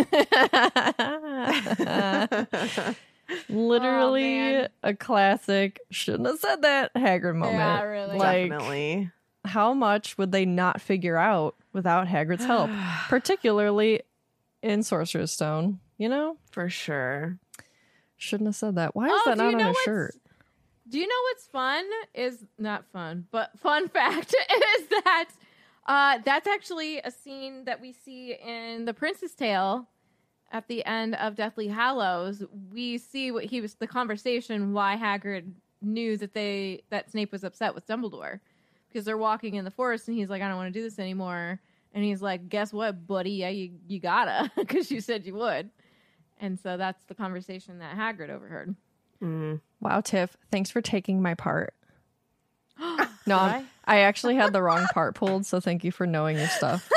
Literally a classic shouldn't have said that Hagrid moment. Yeah, really. Like, Definitely. how much would they not figure out without Hagrid's help? Particularly in Sorcerer's Stone, you know? For sure. Shouldn't have said that. Why is that not on his shirt? Do you know what's fun? Is not fun, but fun fact is that that's actually a scene that we see in The Prince's Tale at the end of Deathly Hallows. We see what he was, the conversation, why Hagrid knew that Snape was upset with Dumbledore, because they're walking in the forest and he's like, I don't want to do this anymore. And he's like, guess what, buddy? Yeah, you gotta, because you said you would. And so that's the conversation that Hagrid overheard. Mm. Wow, Tiff, thanks for taking my part. No, I actually had the wrong part pulled, so thank you for knowing your stuff.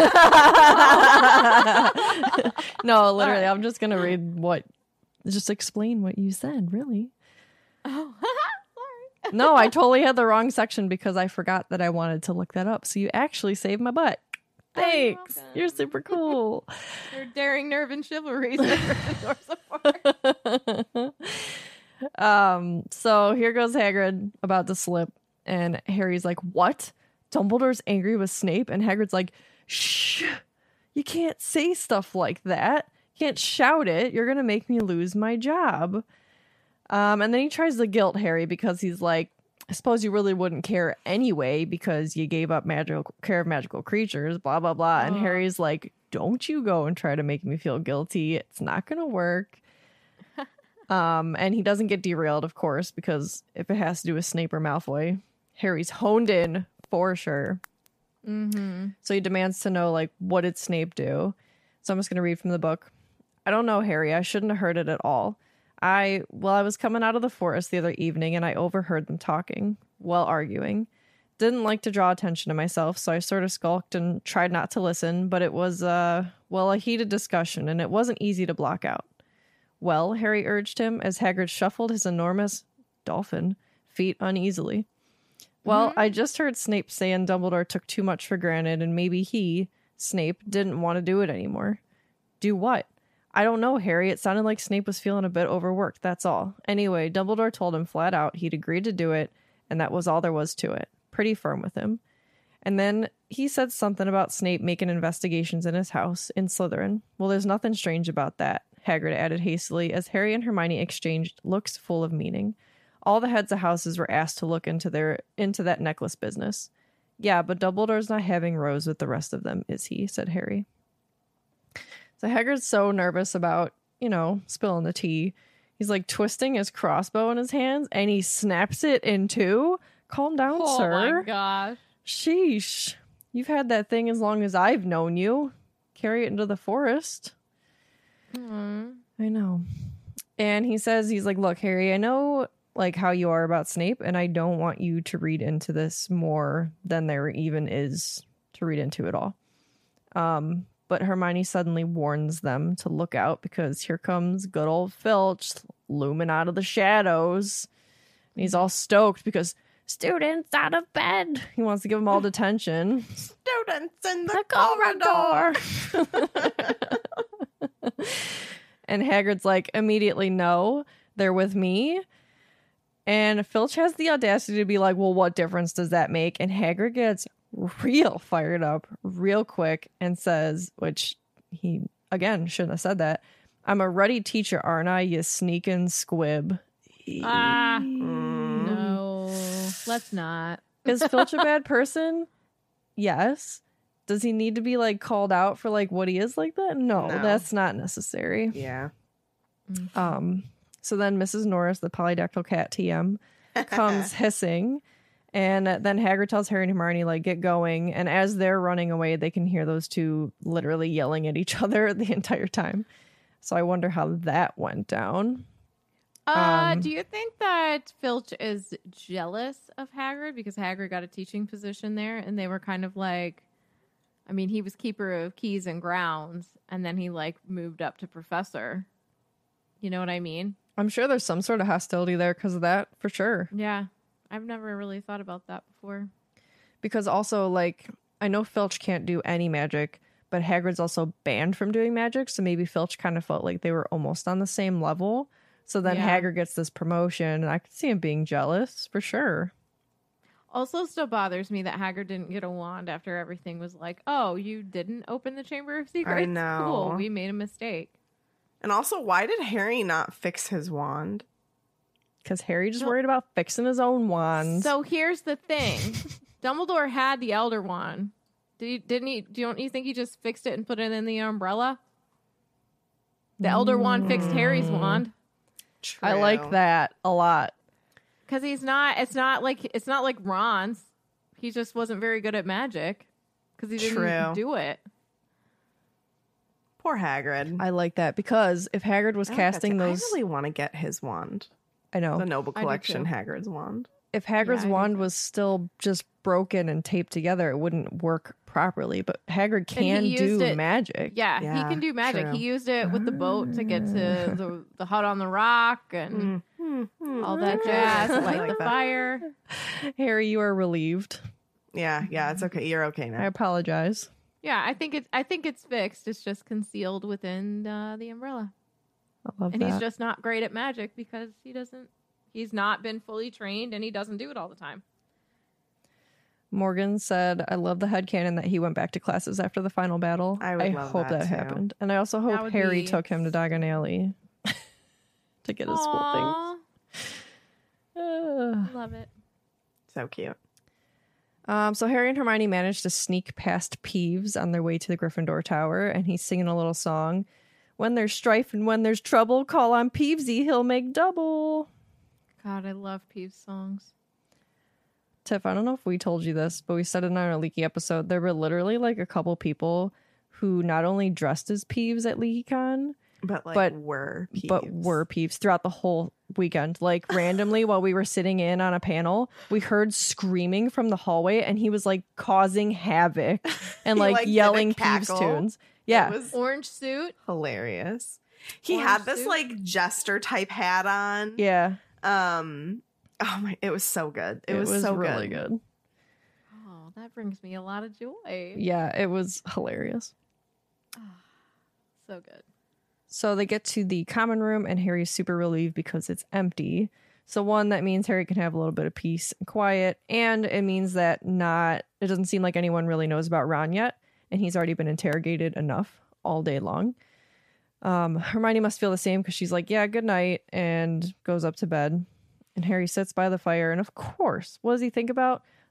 No, literally, I'm just going to read just explain what you said, really. Oh, sorry. No, I totally had the wrong section because I forgot that I wanted to look that up. So you actually saved my butt. Thanks. You're super cool. Your daring nerve and chivalry. So here goes Hagrid about to slip, and Harry's like, what? Dumbledore's angry with Snape? And Hagrid's like, shh, you can't say stuff like that. You can't shout it. You're going to make me lose my job. And then he tries to guilt Harry because he's like, I suppose you really wouldn't care anyway because you gave up care of magical creatures, blah, blah, blah. And Harry's like, don't you go and try to make me feel guilty. It's not going to work. And he doesn't get derailed, of course, because if it has to do with Snape or Malfoy, Harry's honed in for sure. Mm-hmm. So he demands to know, like, what did Snape do? So I'm just going to read from the book. I don't know, Harry. I shouldn't have heard it at all. I was coming out of the forest the other evening and I overheard them talking while arguing. Didn't like to draw attention to myself, so I sort of skulked and tried not to listen, but it was, a heated discussion and it wasn't easy to block out. Well, Harry urged him as Hagrid shuffled his enormous dolphin feet uneasily. Well, I just heard Snape saying Dumbledore took too much for granted and maybe he, Snape, didn't want to do it anymore. Do what? I don't know, Harry. It sounded like Snape was feeling a bit overworked, that's all. Anyway, Dumbledore told him flat out he'd agreed to do it, and that was all there was to it. Pretty firm with him. And then he said something about Snape making investigations in his house in Slytherin. Well, there's nothing strange about that, Hagrid added hastily as Harry and Hermione exchanged looks full of meaning. All the heads of houses were asked to look into that necklace business. Yeah, but Dumbledore's not having Rose with the rest of them, is he? Said Harry. So Hagrid's so nervous about, spilling the tea. He's like twisting his crossbow in his hands and he snaps it in two. Calm down, sir. Oh my gosh. Sheesh. You've had that thing as long as I've known you. Carry it into the forest. I know. And he's like, look, Harry, I know like how you are about Snape, and I don't want you to read into this more than there even is to read into it all. But Hermione suddenly warns them to look out because here comes good old Filch looming out of the shadows. And he's all stoked because students out of bed. He wants to give them all detention. Students in the corridor. And Hagrid's like, immediately, no, they're with me. And Filch has the audacity to be like, well, what difference does that make? And Hagrid gets real fired up real quick and says, which he, again, shouldn't have said that, I'm a ruddy teacher, aren't I, you sneaking squib? No, let's not. Is Filch a bad person? Yes. Does he need to be like called out for like what he is like that? No, that's not necessary. Yeah. So then Mrs. Norris, the polydactyl cat TM, comes hissing, and then Hagrid tells Harry and Hermione like get going. And as they're running away, they can hear those two literally yelling at each other the entire time. So I wonder how that went down. Do you think that Filch is jealous of Hagrid because Hagrid got a teaching position there, and they were kind of like, I mean, he was keeper of keys and grounds, and then he like moved up to professor. You know what I mean? I'm sure there's some sort of hostility there because of that, for sure. Yeah. I've never really thought about that before. Because also, like, I know Filch can't do any magic, but Hagrid's also banned from doing magic, so maybe Filch kind of felt like they were almost on the same level. So then Hagrid gets this promotion, and I could see him being jealous, for sure. Also still bothers me that Hagrid didn't get a wand after everything was like, oh, you didn't open the Chamber of Secrets? I know. Cool, we made a mistake. And also, why did Harry not fix his wand? Because Harry just worried about fixing his own wands. So here's the thing. Dumbledore had the Elder Wand. Don't you think he just fixed it and put it in the umbrella? The Elder Wand fixed Harry's wand. True. I like that a lot. Because it's not like Ron's. He just wasn't very good at magic. Because he didn't do it. Poor Hagrid. I like that because if Hagrid was casting those... I really want to get his wand. I know. The Noble Collection Hagrid's wand. If Hagrid's wand was still just broken and taped together, it wouldn't work properly. But Hagrid can do magic. Yeah, he can do magic. True. He used it with the boat to get to the hut on the rock and all that jazz, light the fire. Harry, you are relieved. Yeah, it's okay. You're okay now. I apologize. Yeah, I think it's fixed. It's just concealed within the umbrella. I love and that. He's just not great at magic because he's not been fully trained and he doesn't do it all the time. Morgan said, I love the headcanon that he went back to classes after the final battle. I hope that happened. And I also hope Harry took him to Diagon Alley to get his school things. Love it. So cute. So Harry and Hermione managed to sneak past Peeves on their way to the Gryffindor Tower, and he's singing a little song. When there's strife and when there's trouble, call on Peevesy, he'll make double. God, I love Peeves songs. Tiff, I don't know if we told you this, but we said it in our Leaky episode. There were literally like a couple people who not only dressed as Peeves at LeakyCon, but were Peeves throughout the whole weekend. Like randomly while we were sitting in on a panel, we heard screaming from the hallway and he was like causing havoc and like yelling Peeves tunes. Yeah. It was orange suit. Hilarious. He had this like jester type hat on. Yeah. Oh my, it was so good. It was so really good. Oh, that brings me a lot of joy. Yeah, it was hilarious. So good. So they get to the common room and Harry's super relieved because it's empty. So one, that means Harry can have a little bit of peace and quiet. And it means that it doesn't seem like anyone really knows about Ron yet. And he's already been interrogated enough all day long. Hermione must feel the same because she's like, yeah, good night, and goes up to bed. And Harry sits by the fire. And of course, what does he think about?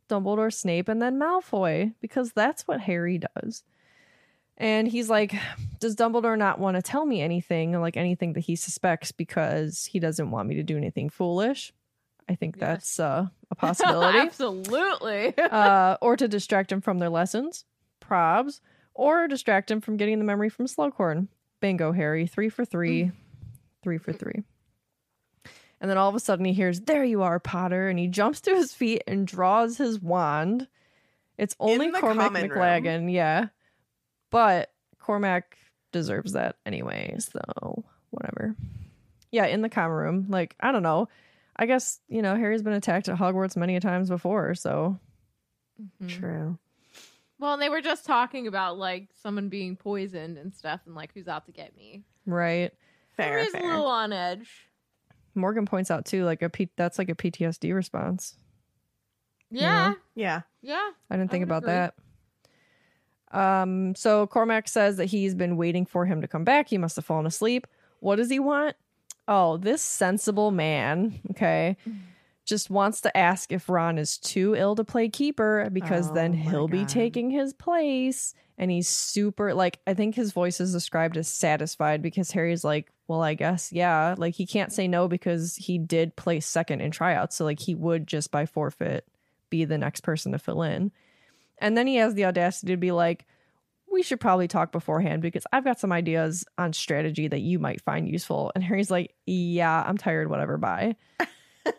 Dumbledore, Snape, and then Malfoy, because that's what Harry does. And he's like, does Dumbledore not want to tell me anything, like anything that he suspects, because he doesn't want me to do anything foolish? I think that's a possibility. Absolutely. Or to distract him from their lessons, probs, or distract him from getting the memory from Slughorn. Bingo, Harry. 3 for 3. 3 for 3. And then all of a sudden he hears, there you are, Potter. And he jumps to his feet and draws his wand. It's only Cormac McLaggen. Yeah. But Cormac deserves that anyway. So whatever. Yeah, in the common room. Like, I don't know. I guess, Harry's been attacked at Hogwarts many a times before. So True. Well, they were just talking about like someone being poisoned and stuff, and like who's out to get me. Right. Fair. He's a little on edge. Morgan points out too, like that's like a PTSD response. Yeah. Yeah. Yeah. I didn't think would about agree. that. So Cormac says that he's been waiting for him to come back. He must have fallen asleep. What does he want? Oh, this sensible man, okay, just wants to ask if Ron is too ill to play keeper, because then he'll be taking his place. And he's super, like, I think his voice is described as satisfied, because Harry's like, well, I guess, yeah. Like, he can't say no because he did place second in tryouts. So, like, he would just by forfeit be the next person to fill in. And then he has the audacity to be like, we should probably talk beforehand because I've got some ideas on strategy that you might find useful. And Harry's like, yeah, I'm tired, whatever, bye. No,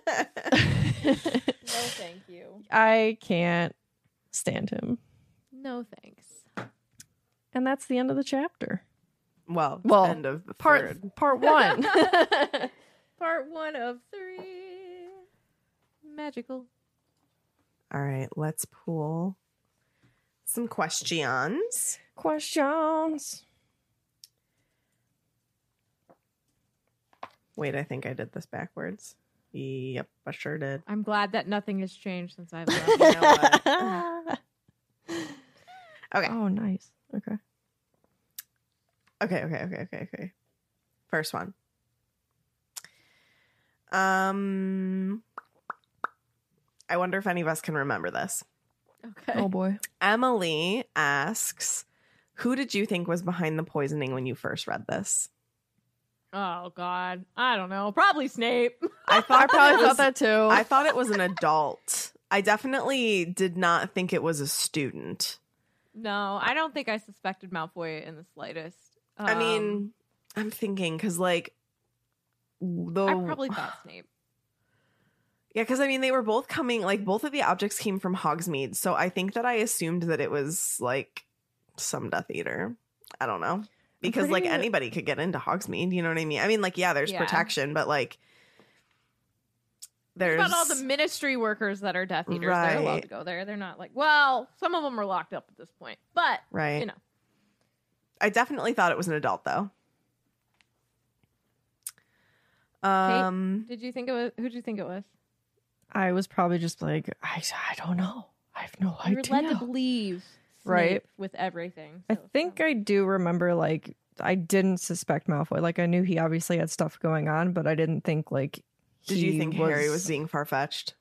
thank you. I can't stand him. No, thanks. And that's the end of the chapter. Well, end of the part third. part 1. Part 1 of 3. Magical. All right, let's pull some questions. Wait, I think I did this backwards. Yep, I sure did. I'm glad that nothing has changed since I've left. You know what? Okay. Oh, nice. Okay. Okay. First one. I wonder if any of us can remember this. Okay. Oh boy. Emily asks, who did you think was behind the poisoning when you first read this? Oh God, I don't know. Probably Snape. I I probably thought that too. I thought it was an adult. I definitely did not think it was a student. No, I don't think I suspected Malfoy in the slightest. I mean, I'm thinking because like, I probably thought Snape. Yeah, because I mean, they were both coming, like both of the objects came from Hogsmeade. So I think that I assumed that it was like some Death Eater. I don't know. Because like anybody could get into Hogsmeade. You know what I mean? I mean, like, yeah, there's protection, but like, there's about all the ministry workers that are Death Eaters. Right. They're allowed to go there. They're not like, well, some of them are locked up at this point. But, right. you know. I definitely thought it was an adult, though. Kate, did you think it was? Who did you think it was? I was probably just like, I don't know. I have no You idea. were led to believe Snape Right. with everything. I so- think I do remember, like, I didn't suspect Malfoy. Like, I knew he obviously had stuff going on, but I didn't think, like, Did you think Harry was being far-fetched?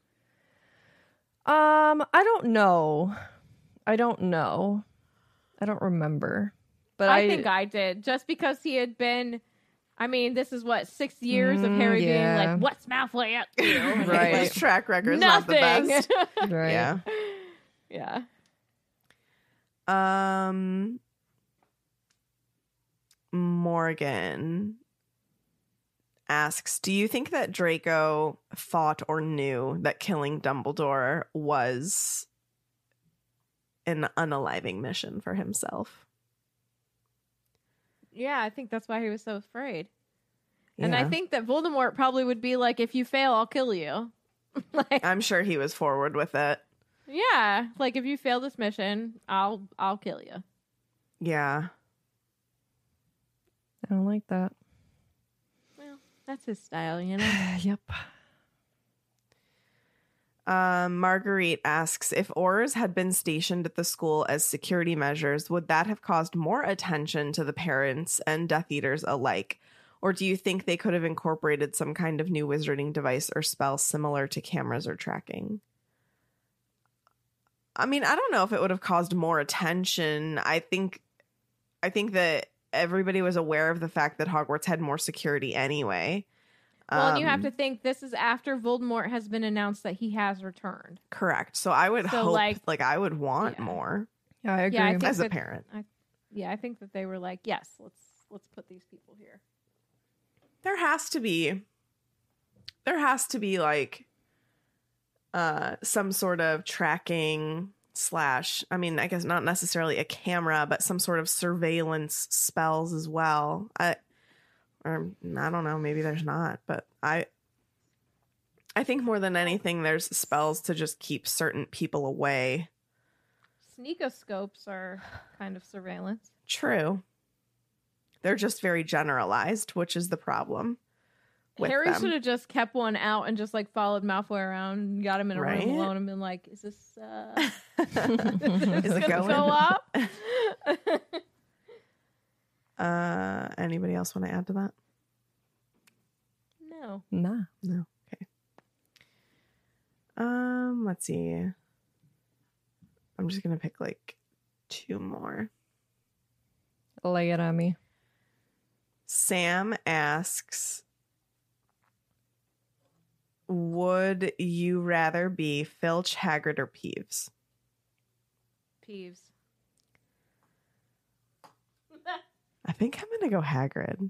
I don't know. I don't remember. But I think I did. Just because he had been, I mean, this is what, 6 years of Harry being yeah. like, what's Malfoy up to? And Right. His track record's not the Nothing. best. Right. Yeah. Yeah. Morgan asks, do you think that Draco thought or knew that killing Dumbledore was an unaliving mission for himself? Yeah, I think that's why he was so afraid. And I Yeah. think that Voldemort probably would be like, if you fail, I'll kill you. Like, I'm sure he was forward with it. yeah, like if you fail this mission, I'll kill you. Yeah. I don't like that. Well, that's his style, you know. Yep. Marguerite asks, if Aurors had been stationed at the school as security measures, would that have caused more attention to the parents and Death Eaters alike? Or do you think they could have incorporated some kind of new wizarding device or spell similar to cameras or tracking? I mean, I don't know if it would have caused more attention. I think that everybody was aware of the fact that Hogwarts had more security anyway. Well, and you have to think this is after Voldemort has been announced that he has returned. Correct. So I would hope, like I would want yeah. more. Yeah, I agree. Yeah, I think as a that- parent. I think that they were like, yes, let's put these people here. There has to be like some sort of tracking / I mean, I guess not necessarily a camera, but some sort of surveillance spells as well. I don't know, maybe there's not, but I think more than anything there's spells to just keep certain people away. Sneakoscopes are kind of surveillance. True. They're just very generalized, which is the problem. Harry them. should have just kept one out and just like followed Malfoy around and got him in a Right? room alone and been like, is this Is it gonna going? go up? Anybody else want to add to that? No. Nah. No. Okay. Let's see. I'm just gonna pick like 2 more. Lay it on me. Sam asks, would you rather be Filch, Hagrid, or Peeves? Peeves. I think I'm gonna go Hagrid.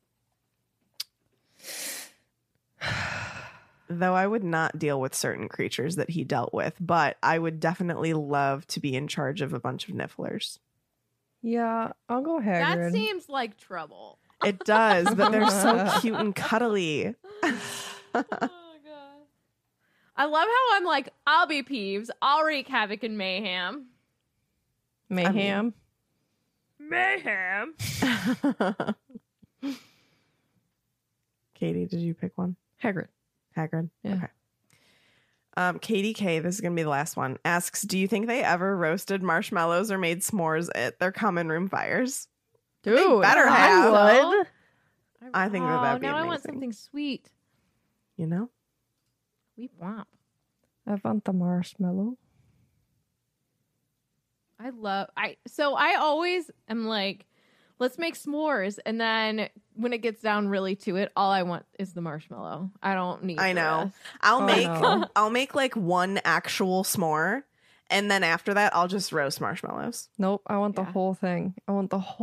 Though I would not deal with certain creatures that he dealt with, but I would definitely love to be in charge of a bunch of Nifflers. Yeah, I'll go Hagrid. That seems like trouble. It does, but they're so cute and cuddly. Oh god. I love how I'm like, I'll be Peeves. I'll wreak havoc and mayhem. Mayhem. Mayhem. Katie, did you pick one? Hagrid. Hagrid? Yeah. Okay. Katie K, this is going to be the last one, asks, do you think they ever roasted marshmallows or made s'mores at their common room fires? Dude, better I have. would. I think that'd be now I want amazing. something sweet. You know? Sweet womp. I want the marshmallow. I always am like, let's make s'mores, and then when it gets down really to it, all I want is the marshmallow. I don't need I the know. rest. I'll make like one actual s'more, and then after that I'll just roast marshmallows. Nope, I want the Yeah. whole thing. I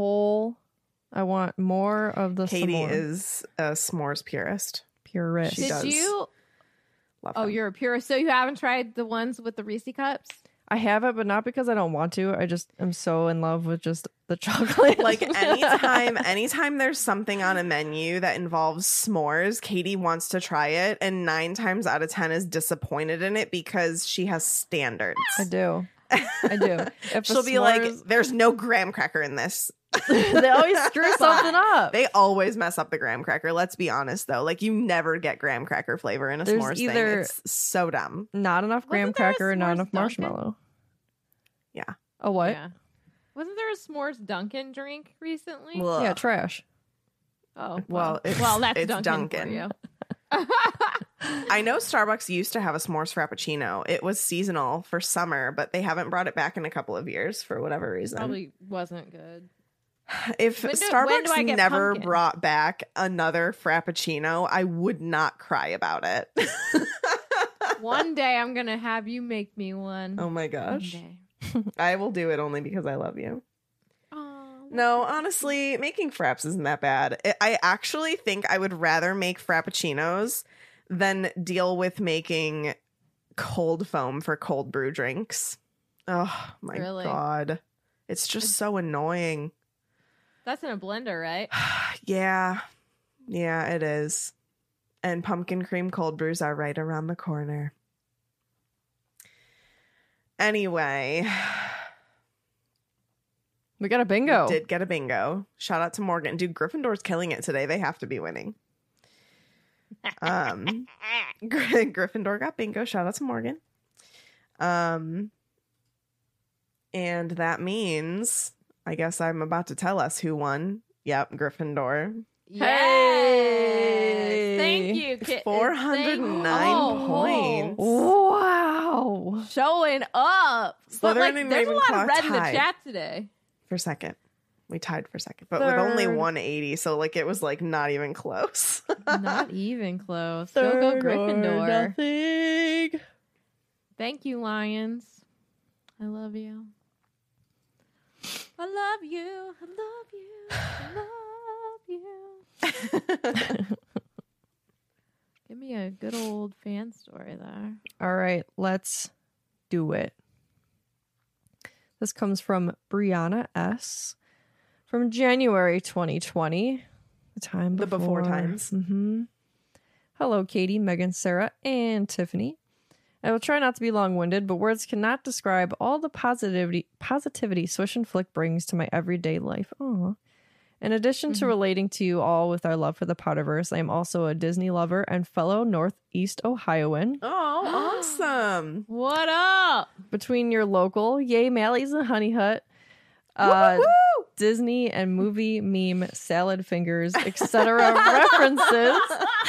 want more of the Katie s'more. is a s'mores purist. Purist. She does. Did you? Love Oh, them. you're a purist. So you haven't tried the ones with the Reese cups? I have it, but not because I don't want to. I just am so in love with just the chocolate. Like anytime there's something on a menu that involves s'mores, Katie wants to try it, and 9 times out of 10 is disappointed in it because she has standards. I do. If She'll be like, there's no graham cracker in this. they always screw something up. They always mess up the graham cracker. Let's be honest, though. Like, you never get graham cracker flavor in a There's s'mores either- thing. It's so dumb. Not enough graham Wasn't there a cracker and not s'mores enough Dunkin'? marshmallow. Yeah. Oh, what? Yeah. Wasn't there a s'mores Dunkin' drink recently? Ugh. Yeah, trash. Oh, Well, it's- that's it's Dunkin', Dunkin'. for you. I know Starbucks used to have a s'mores frappuccino. It was seasonal for summer, but they haven't brought it back in a couple of years for whatever reason. Probably wasn't good. If When do Starbucks I get never pumpkin? brought back another frappuccino, I would not cry about it. One day I'm gonna have you make me one. Oh my One gosh. day. I will do it only because I love you. Aw, No, honestly, making fraps isn't that bad. I actually think I would rather make frappuccinos than deal with making cold foam for cold brew drinks. Oh my Really? God. It's just so annoying. that's in a blender, right? Yeah. Yeah, it is. And pumpkin cream cold brews are right around the corner. Anyway, We got a bingo. we did get a bingo. Shout out to Morgan. Dude, Gryffindor's killing it today. They have to be winning. Gryffindor got bingo. Shout out to Morgan. And that means, I guess I'm about to tell us who won. Yep, Gryffindor. Yes. Thank you, kid. 409 Oh. points. Wow. go. Showing up. But Slytherin like, and there's a lot Ravenclaw of red in the tied. chat today. For second. We tied for second, but with only Third. 180, so like it was like not even close. Not even close. Go Gryffindor. Nothing. Thank you, Lions. I love you. I love you. I love you. I love you. Give me a good old fan story there. All right, let's do it. This comes from Brianna S. from January 2020. The time before. The before times. Mm-hmm. Hello, Katie, Megan, Sarah, and Tiffany. I will try not to be long-winded, but words cannot describe all the positivity Swish and Flick brings to my everyday life. Aww. In addition to relating to you all with our love for the Potterverse, I am also a Disney lover and fellow Northeast Ohioan. Oh, awesome. What up? Between your local, yay, Mally's and Honey Hut, Disney and movie meme salad fingers, etc. references,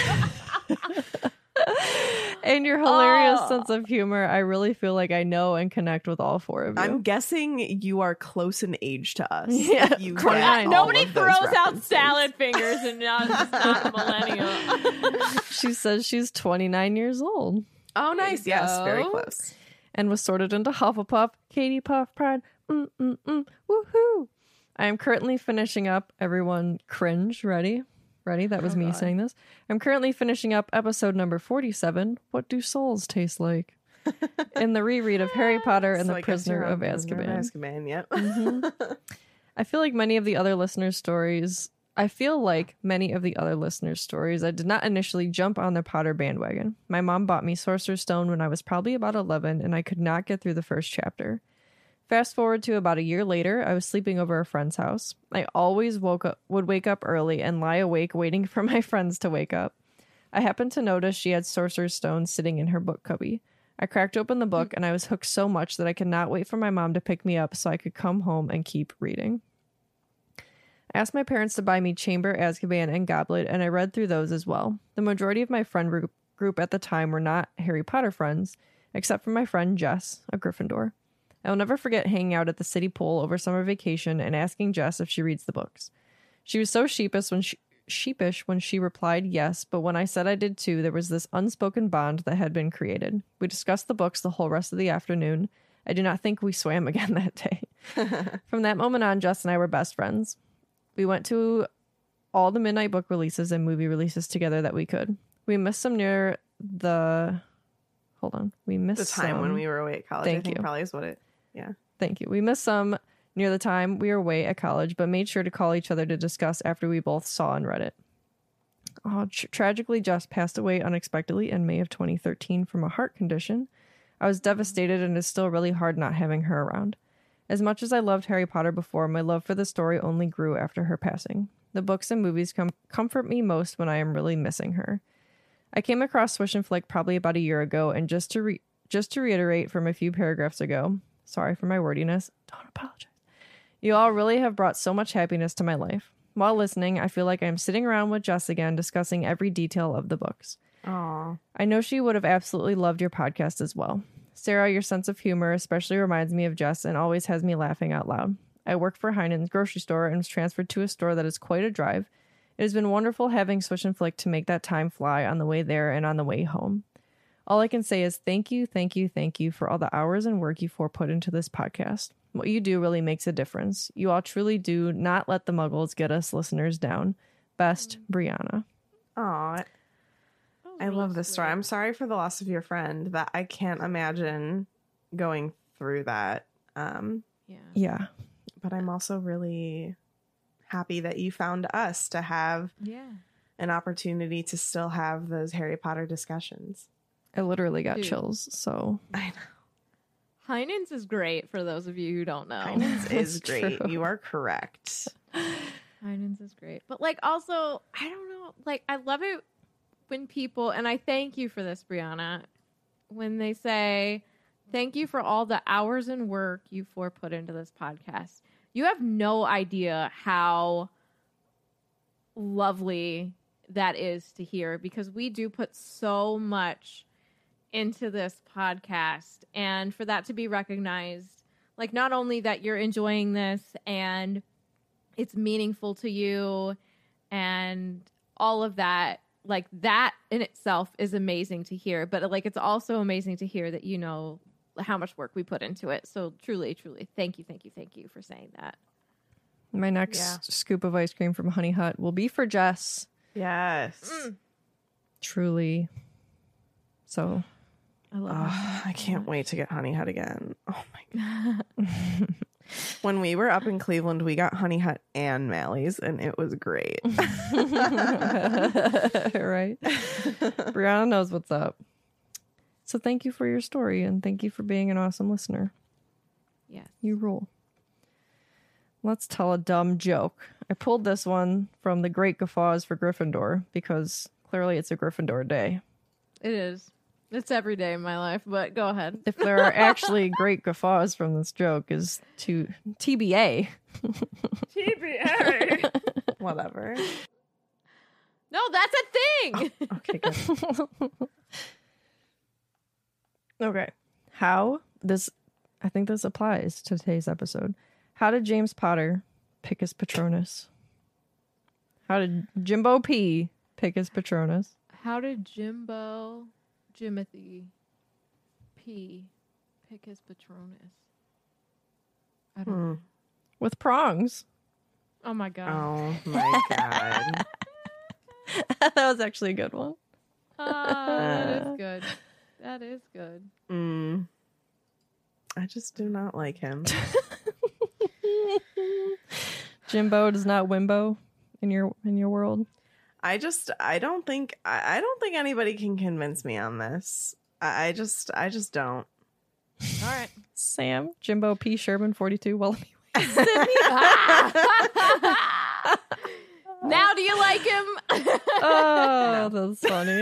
and your hilarious sense of humor, I really feel like I know and connect with all four of you. I'm guessing you are close in age to us. Yeah, You 29. get all Nobody of those throws out references. salad fingers and not a millennial. She says she's 29 years old Oh, nice. you Yes, very go. close. and was sorted into Hufflepuff, Katie Puff, Pride, woohoo. I am currently finishing up, everyone cringe, ready? That was me saying this. I'm currently finishing up episode number 47, What Do Souls Taste Like? In the reread of Harry Potter and So the I guess Prisoner you're of on Prisoner Azkaban. Yep. I feel like many of the other listeners' stories, I did not initially jump on the Potter bandwagon. My mom bought me Sorcerer's Stone when I was probably about 11, and I could not get through the first chapter. Fast forward to about a year later, I was sleeping over a friend's house. I always would wake up early and lie awake waiting for my friends to wake up. I happened to notice she had Sorcerer's Stone sitting in her book cubby. I cracked open the book and I was hooked so much that I could not wait for my mom to pick me up so I could come home and keep reading. I asked my parents to buy me Chamber, Azkaban, and Goblet, and I read through those as well. The majority of my friend group at the time were not Harry Potter friends, except for my friend Jess, a Gryffindor. I will never forget hanging out at the city pool over summer vacation and asking Jess if she reads the books. She was so sheepish when she replied yes, but when I said I did too, there was this unspoken bond that had been created. We discussed the books the whole rest of the afternoon. I do not think we swam again that day. From that moment on, Jess and I were best friends. We went to all the midnight book releases and movie releases together that we could. We missed some near the... Hold on. We missed The time when we were away at college, I Thank think you. probably is what it... Yeah. Thank you. We missed some near the time we were away at college, but made sure to call each other to discuss after we both saw and read it. Oh, tragically, Jess passed away unexpectedly in May of 2013 from a heart condition. I was devastated, and it's still really hard not having her around. As much as I loved Harry Potter before, my love for the story only grew after her passing. The books and movies comfort me most when I am really missing her. I came across Swish and Flick probably about a year ago, and just to reiterate from a few paragraphs ago, sorry for my wordiness, don't apologize. You all really have brought so much happiness to my life. While listening, I feel like I'm sitting around with Jess again, discussing every detail of the books. Aw. I know she would have absolutely loved your podcast as well. Sarah, your sense of humor especially reminds me of Jess and always has me laughing out loud. I work for Heinen's grocery store and was transferred to a store that is quite a drive. It has been wonderful having Swish and Flick to make that time fly on the way there and on the way home. All I can say is thank you for all the hours and work you four put into this podcast. What you do really makes a difference. You all truly do not let the muggles get us listeners down. Best, Brianna. Aw. I love this story. I'm sorry for the loss of your friend. That I can't imagine going through that. Yeah. But I'm also really happy that you found us to have an opportunity to still have those Harry Potter discussions. I literally got Dude. chills, so. I know. Heinen's is great for those of you who don't know. Heinen's is That's great. true. You are correct. Heinen's is great. But like also, I don't know, like I love it when people, and I thank you for this, Brianna, when they say, thank you for all the hours and work you four put into this podcast. You have no idea how lovely that is to hear because we do put so much into this podcast, and for that to be recognized, like not only that you're enjoying this and it's meaningful to you and all of that, like that in itself is amazing to hear, but like it's also amazing to hear that you know how much work we put into it. So truly thank you for saying that. My next scoop of ice cream from Honey Hut will be for Jess. Yes. Truly. So I love I can't wait to get Honey Hut again. Oh my God. When we were up in Cleveland, we got Honey Hut and Mally's, and it was great. Right. Brianna knows what's up. So thank you for your story, and thank you for being an awesome listener. Yes. You rule. Let's tell a dumb joke. I pulled this one from the Great Guffaws for Gryffindor because clearly it's a Gryffindor day. It is. It's every day in my life, but go ahead. If there are actually great guffaws from this joke is to TBA. TBA. Whatever. No, that's a thing. Okay, good. Okay. I think this applies to today's episode. How did James Potter pick his Patronus? How did Jimbo P pick his Patronus? How did Jimothy P pick his Patronus? I don't know. With prongs. Oh my God. Oh my God. That was actually a good one. That is good. That is good. I just do not like him. Jimbo does not wimbo in your world. I don't think anybody can convince me on this. I just don't. All right. Sam, Jimbo P. Sherman, 42. Well, now do you like him? oh, that's funny.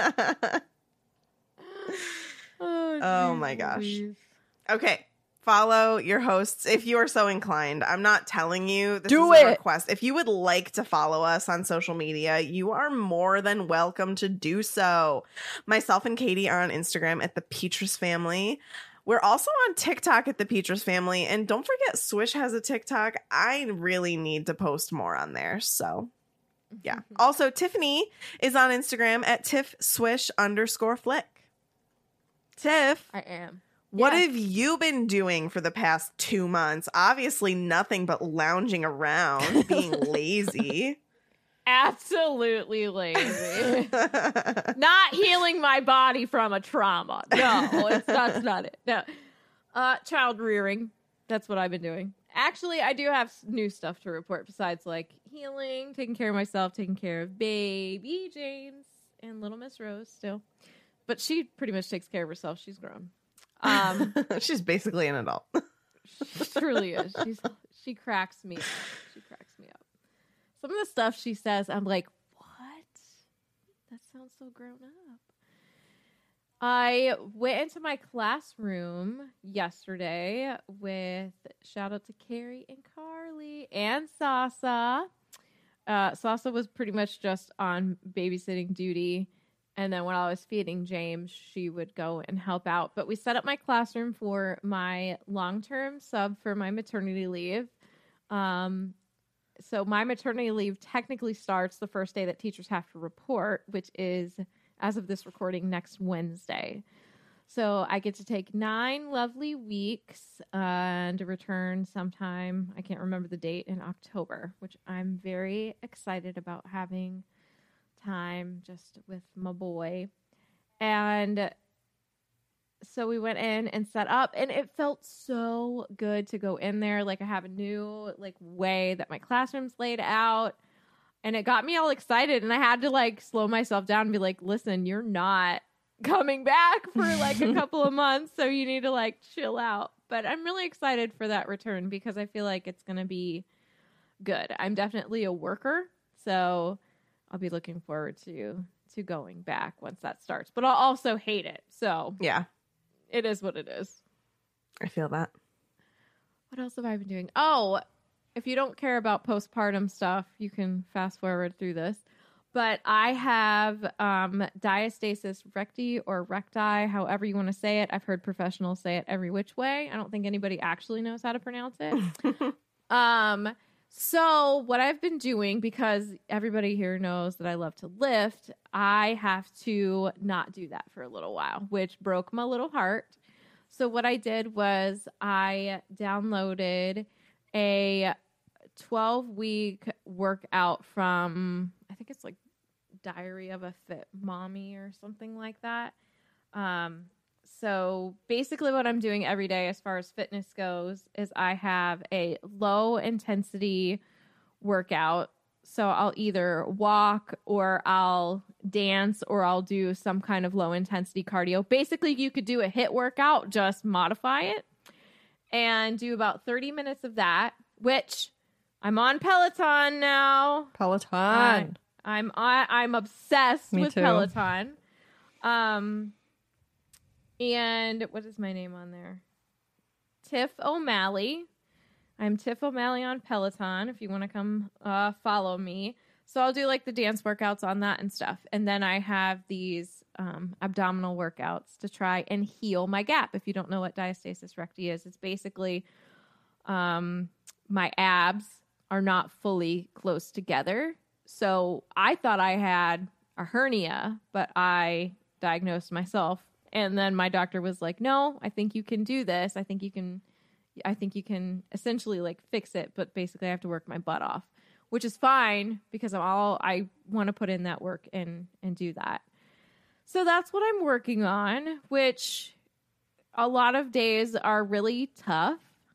Oh my gosh. Okay. Follow your hosts if you are so inclined. I'm not telling you. This is a request. If you would like to follow us on social media, you are more than welcome to do so. Myself and Katie are on Instagram at the Petrus Family. We're also on TikTok at the Petrus Family. And don't forget, Swish has a TikTok. I really need to post more on there. So, yeah. Also, Tiffany is on Instagram at TiffSwish_flick. Tiff. I am. What have you been doing for the past 2 months? Obviously nothing but lounging around, being lazy. Absolutely lazy. Not healing my body from a trauma. No, that's not it. No. Child rearing. That's what I've been doing. Actually, I do have new stuff to report besides like healing, taking care of myself, taking care of baby James and little Miss Rose still. But she pretty much takes care of herself. She's grown. She's basically an adult. She truly is. She cracks me up. She cracks me up. Some of the stuff she says, I'm like, what? That sounds so grown up. I went into my classroom yesterday with shout out to Carrie and Carly and Sasa. Sasa was pretty much just on babysitting duty. And then when I was feeding James, she would go and help out. But we set up my classroom for my long-term sub for my maternity leave. So my maternity leave technically starts the first day that teachers have to report, which is, as of this recording, next Wednesday. So I get to take 9 lovely weeks and return sometime, I can't remember the date, in October, which I'm very excited about having time just with my boy. And so we went in and set up, and it felt so good to go in there. Like I have a new way that my classroom's laid out, and it got me all excited, and I had to slow myself down and be like, listen, you're not coming back for a couple of months, so you need to chill out. But I'm really excited for that return because I feel like it's going to be good. I'm definitely a worker, so I'll be looking forward to going back once that starts. But I'll also hate it. So yeah, it is what it is. I feel that. What else have I been doing? Oh, if you don't care about postpartum stuff, you can fast forward through this. But I have diastasis recti or recti, however you want to say it. I've heard professionals say it every which way. I don't think anybody actually knows how to pronounce it. So what I've been doing, because everybody here knows that I love to lift, I have to not do that for a little while, which broke my little heart. So what I did was I downloaded a 12-week workout from, I think it's like Diary of a Fit Mommy or something like that. So basically what I'm doing every day as far as fitness goes is I have a low intensity workout. So I'll either walk or I'll dance or I'll do some kind of low intensity cardio. Basically, you could do a HIIT workout, just modify it and do about 30 minutes of that, which I'm on Peloton now. Peloton. I'm obsessed Me with too. Peloton. And what is my name on there? Tiff O'Malley. I'm Tiff O'Malley on Peloton if you want to come follow me. So I'll do like the dance workouts on that and stuff. And then I have these abdominal workouts to try and heal my gap. If you don't know what diastasis recti is, it's basically my abs are not fully close together. So I thought I had a hernia, but I diagnosed myself. And then my doctor was like, no, I think you can do this. I think you can essentially like fix it, but basically I have to work my butt off, which is fine because I want to put in that work and do that. So that's what I'm working on, which a lot of days are really tough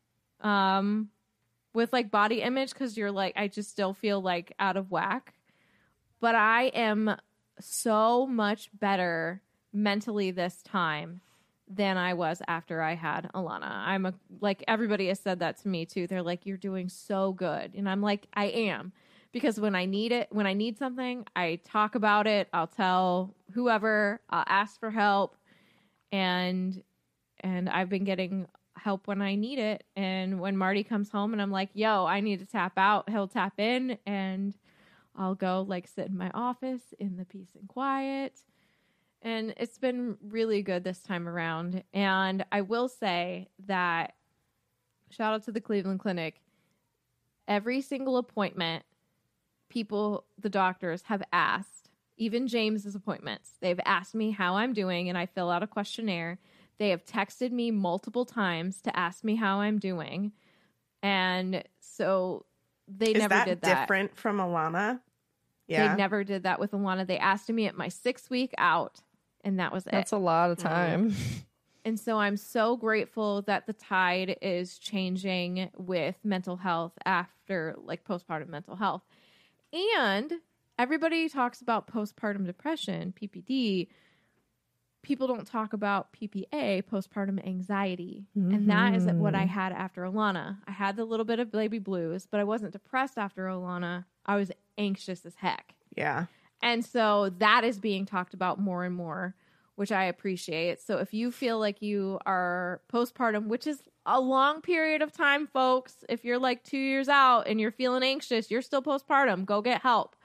with like body image because you're like, I just still feel like out of whack. But I am so much better mentally this time than I was after I had Alana. Like everybody has said that to me too. They're like, you're doing so good. And I'm like, I am. Because when I need something, I talk about it. I'll tell whoever, I'll ask for help. And I've been getting help when I need it. And when Marty comes home and I'm like, yo, I need to tap out, he'll tap in and I'll go like sit in my office in the peace and quiet. And it's been really good this time around. And I will say that shout out to the Cleveland Clinic. Every single appointment, the doctors have asked, even James's appointments, they've asked me how I'm doing and I fill out a questionnaire. They have texted me multiple times to ask me how I'm doing. And so they never did that. Different from Alana? Yeah. They never did that with Alana. They asked me at my 6th week out, and that was it. That's a lot of time. And so I'm so grateful that the tide is changing with mental health after like postpartum mental health. And everybody talks about postpartum depression, PPD. People don't talk about PPA, postpartum anxiety. Mm-hmm. And that is what I had after Alana. I had the little bit of baby blues, but I wasn't depressed after Alana. I was anxious as heck. Yeah. And so that is being talked about more and more, which I appreciate. So if you feel like you are postpartum, which is a long period of time, folks, if you're like 2 years out and you're feeling anxious, you're still postpartum, go get help.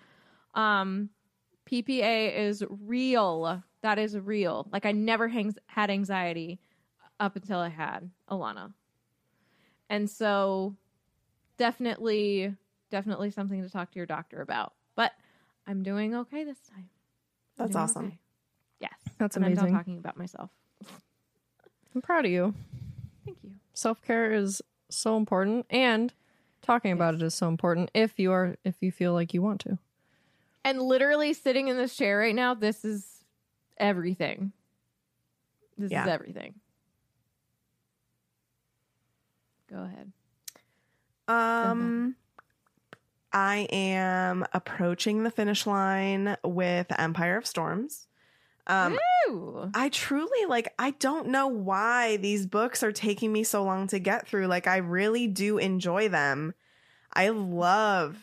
PPA is real. That is real. Like I never had anxiety up until I had Alana. And so definitely something to talk to your doctor about. But I'm doing okay this time. That's awesome. Okay. Yes. That's and amazing. I'm done talking about myself. I'm proud of you. Thank you. Self-care is so important and talking about it is so important if you feel like you want to. And literally sitting in this chair right now, this is everything. This is everything. Go ahead. I am approaching the finish line with Empire of Storms. Ooh. I truly I don't know why these books are taking me so long to get through. Like, I really do enjoy them. I love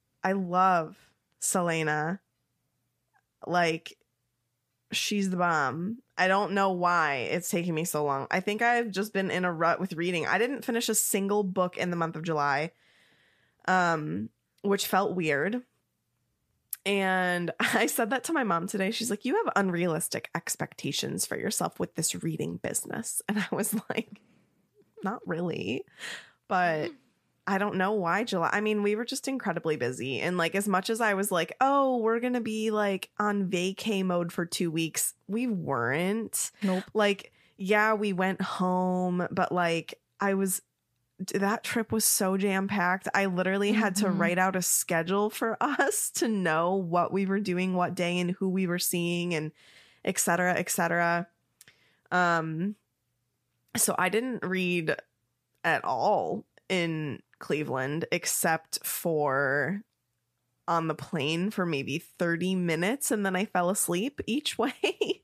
Selena. Like, she's the bomb. I don't know why it's taking me so long. I think I've just been in a rut with reading. I didn't finish a single book in the month of July, which felt weird. And I said that to my mom today. She's like, you have unrealistic expectations for yourself with this reading business. And I was like, not really. But I don't know why July. I mean, we were just incredibly busy. And like, as much as I was like, oh, we're going to be like on vacay mode for 2 weeks, we weren't. Nope. Like, yeah, we went home, but like that trip was so jam-packed. I literally had to write out a schedule for us to know what we were doing, what day, and who we were seeing, and et cetera, et cetera. So I didn't read at all in Cleveland except for on the plane for maybe 30 minutes, and then I fell asleep each way.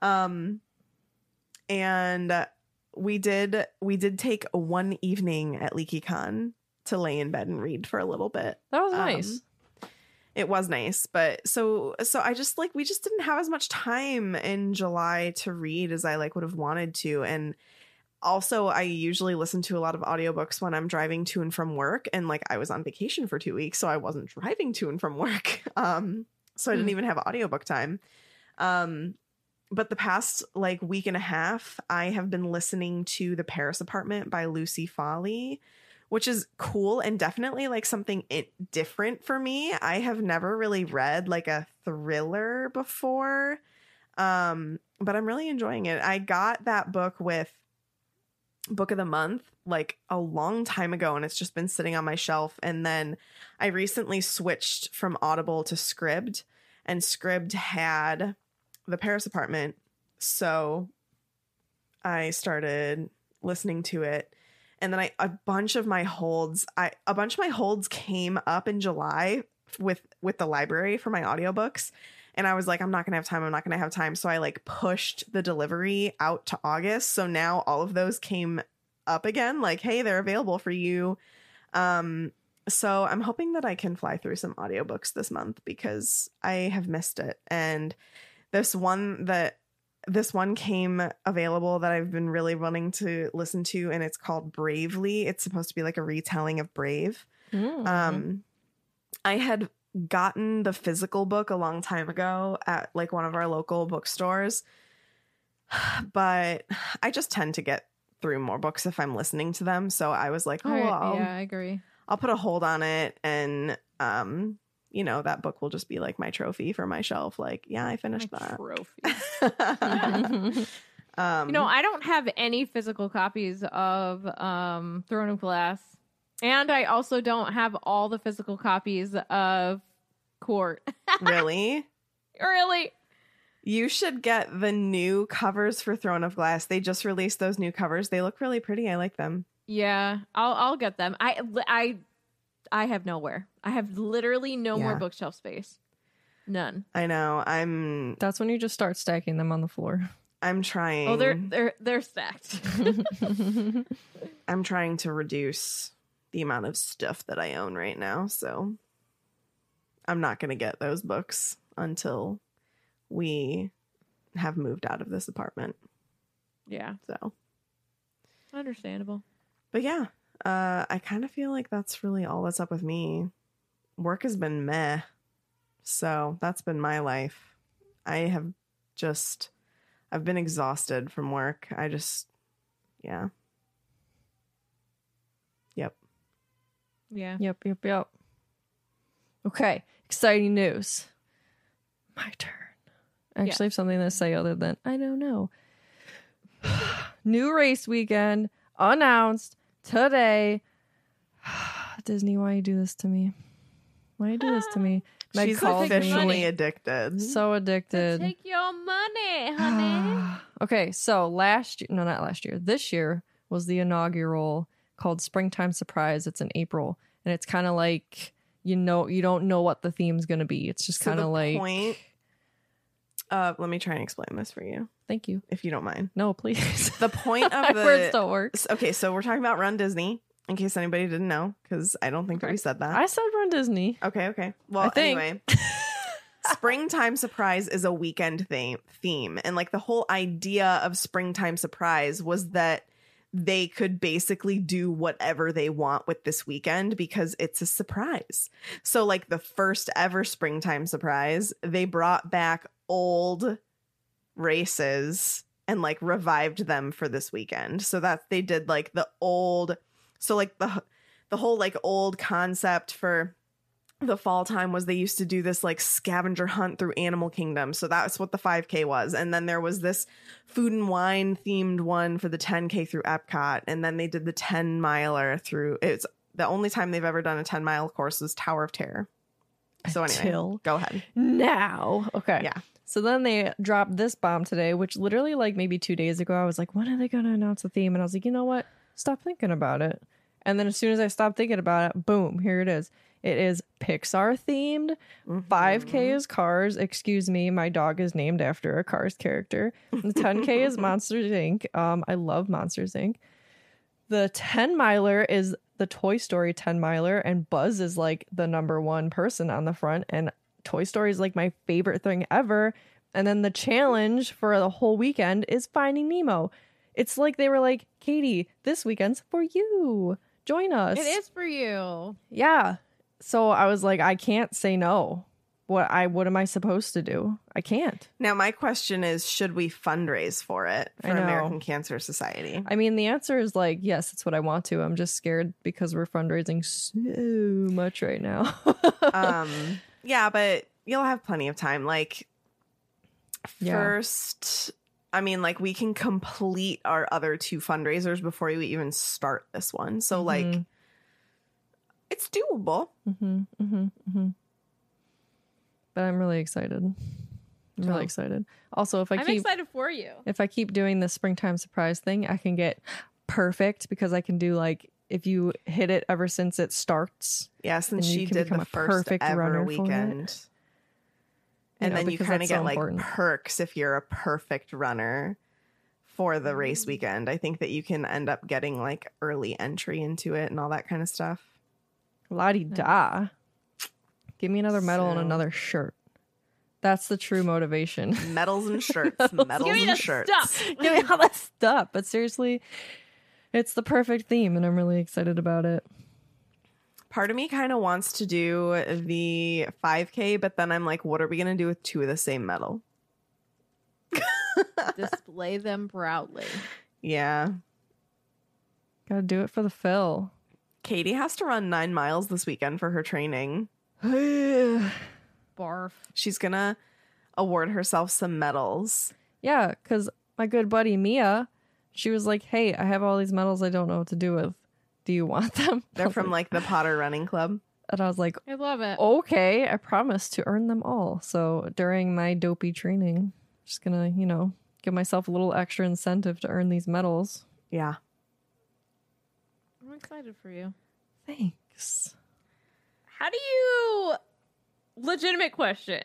And we did take one evening at LeakyCon to lay in bed and read for a little bit. That was nice. It was nice, but so I just like, we just didn't have as much time in July to read as I like would have wanted to. And also I usually listen to a lot of audiobooks when I'm driving to and from work, and like I was on vacation for 2 weeks, so I wasn't driving to and from work. So I didn't even have audiobook time. But the past like week and a half, I have been listening to The Paris Apartment by Lucy Foley, which is cool and definitely like something different for me. I have never really read like a thriller before, but I'm really enjoying it. I got that book with Book of the Month like a long time ago, and it's just been sitting on my shelf. And then I recently switched from Audible to Scribd, and Scribd had The Paris Apartment, so I started listening to it. And then a bunch of my holds came up in July with the library for my audiobooks, and I was like, I'm not gonna have time. So I like pushed the delivery out to August, so now all of those came up again, like, hey, they're available for you. So I'm hoping that I can fly through some audiobooks this month because I have missed it. And this one came available that I've been really wanting to listen to, and it's called Bravely. It's supposed to be like a retelling of Brave. I had gotten the physical book a long time ago at like one of our local bookstores, but I just tend to get through more books if I'm listening to them. So I was like, I agree. I'll put a hold on it, and you know, that book will just be like my trophy for my shelf. Like, yeah, I finished that. Trophy. You know, I don't have any physical copies of Throne of Glass, and I also don't have all the physical copies of Court. Really? Really? You should get the new covers for Throne of Glass. They just released those new covers. They look really pretty. I like them. Yeah, I'll get them. I have nowhere. I have literally no more bookshelf space. None. I know. That's when you just start stacking them on the floor. I'm trying. Oh, they're stacked. I'm trying to reduce the amount of stuff that I own right now, so I'm not going to get those books until we have moved out of this apartment. Yeah. So understandable. But yeah, I kind of feel like that's really all that's up with me. Work has been meh. So that's been my life. I've been exhausted from work. Yeah. Yep. Yeah. Yep. Okay. Exciting news. My turn. I actually have something to say other than I don't know. New race weekend announced today. Disney, why you do this to me? Why you do this to me? Meg She's called officially me. addicted. So addicted. Take your money, honey. Okay, so this year was the inaugural called Springtime Surprise. It's in April, and it's kind of like, you don't know what the theme's going to be. It's just kind of like point. Let me try and explain this for you. Thank you. If you don't mind. No, please. The point of the words don't work. Okay, so we're talking about Run Disney, in case anybody didn't know, because I don't think that we said that. I said Run Disney. Okay. Well, anyway. Springtime Surprise is a weekend theme. And like the whole idea of Springtime Surprise was that they could basically do whatever they want with this weekend because it's a surprise. So like the first ever springtime surprise, they brought back old races and like revived them for this weekend. So that they did like the old, so like the whole like old concept for the fall time was they used to do this like scavenger hunt through Animal Kingdom. So that's what the 5K was. And then there was this food and wine themed one for the 10K through Epcot. And then they did the 10 miler through, it's the only time they've ever done a 10 mile course was Tower of Terror. So anyway, go ahead. Now. Okay. Yeah. So then they dropped this bomb today, which literally like maybe 2 days ago, I was like, when are they going to announce the theme? And I was like, you know what? Stop thinking about it. And then as soon as I stopped thinking about it, boom, here it is. It is Pixar themed. 5K is Cars. Excuse me, my dog is named after a Cars character. The 10K is Monsters Inc. I love Monsters Inc. The 10 miler is the Toy Story 10 miler, and Buzz is like the number one person on the front. And Toy Story is like my favorite thing ever. And then the challenge for the whole weekend is Finding Nemo. It's like they were like, Katie, this weekend's for you. Join us. It is for you. Yeah. So I was like, I can't say no. What am I supposed to do? I can't. Now, my question is, should we fundraise for it for I know. American Cancer Society? I mean, the answer is like, yes, it's what I want to. I'm just scared because we're fundraising so much right now. Yeah, but you'll have plenty of time. Like, Yeah. first, I mean, like, we can complete our other 2 fundraisers before we even start this one. So, like, it's doable. But I'm really excited. I'm really excited. Also, I'm excited for you. if I keep doing this springtime surprise thing, I can get perfect because I can do like if you hit it ever since it starts. Yeah, since And you she can did become the a first perfect runner ever for it. weekend. And then you because kind of that's get so like important. perks if you're a perfect runner for the race weekend. I think that you can end up getting like early entry into it and all that kind of stuff. La-di-da. Give me another medal and So- another shirt. That's the true motivation. Medals and shirts. Medals Give me and the shirts. stuff. Give me all that stuff. But seriously, it's the perfect theme and I'm really excited about it. Part of me kind of wants to do the 5K, but then I'm like, what are we going to do with 2 of the same medal? Display them proudly. Yeah. Gotta do it for the fill. Katie has to run 9 miles this weekend for her training. Barf. She's going to award herself some medals. Yeah, because my good buddy Mia, she was like, hey, I have all these medals I don't know what to do with. Do you want them? I They're was from like the Potter Running Club. and I was like, I love it. okay, I promise to earn them all. So during my dopey training, just gonna, give myself a little extra incentive to earn these medals. Yeah. I'm excited for you. Thanks. How do you... Legitimate question.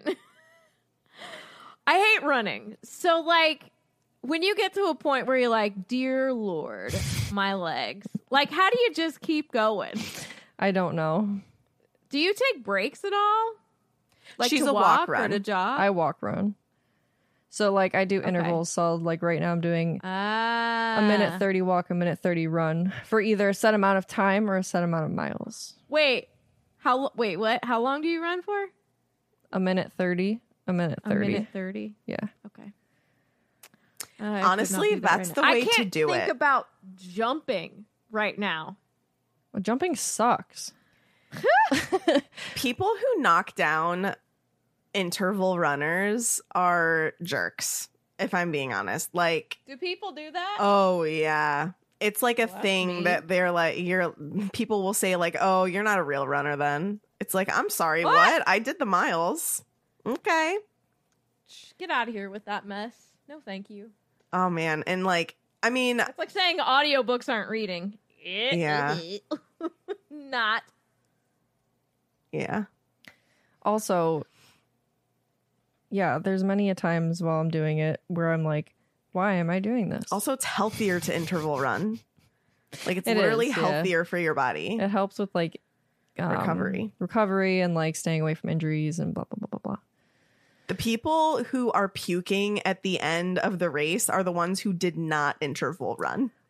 I hate running. So, like, when you get to a point where you're like, dear Lord, my legs. Like, how do you just keep going? I don't know. Do you take breaks at all? Like She's to a walk or run. to jog? I walk run. So like I do intervals. So like right now I'm doing a minute 30 walk, a minute 30 run for either a set amount of time or a set amount of miles. Wait, what? How long do you run for? A minute 30, a minute 30. A minute 30. Yeah. Okay. Honestly, that's the way to do I can't it. think about jumping right now. Well, jumping sucks. People who knock down interval runners are jerks, if I'm being honest. Like, Do people do that? oh yeah. It's like a Well, thing me. that they're like, people will say like, oh, you're not a real runner then. It's like, I'm sorry, What? what? I did the miles. Okay. Get out of here with that mess. No, thank you. Oh man. And like, I mean, It's like saying audiobooks aren't reading. Yeah. Not. yeah. Also, yeah, there's many a times while I'm doing it where I'm like, why am I doing this? Also, it's healthier to interval run. Like, it's It literally is, yeah. healthier for your body. It helps with like recovery and like staying away from injuries and blah, blah, blah, blah, blah. The people who are puking at the end of the race are the ones who did not interval run.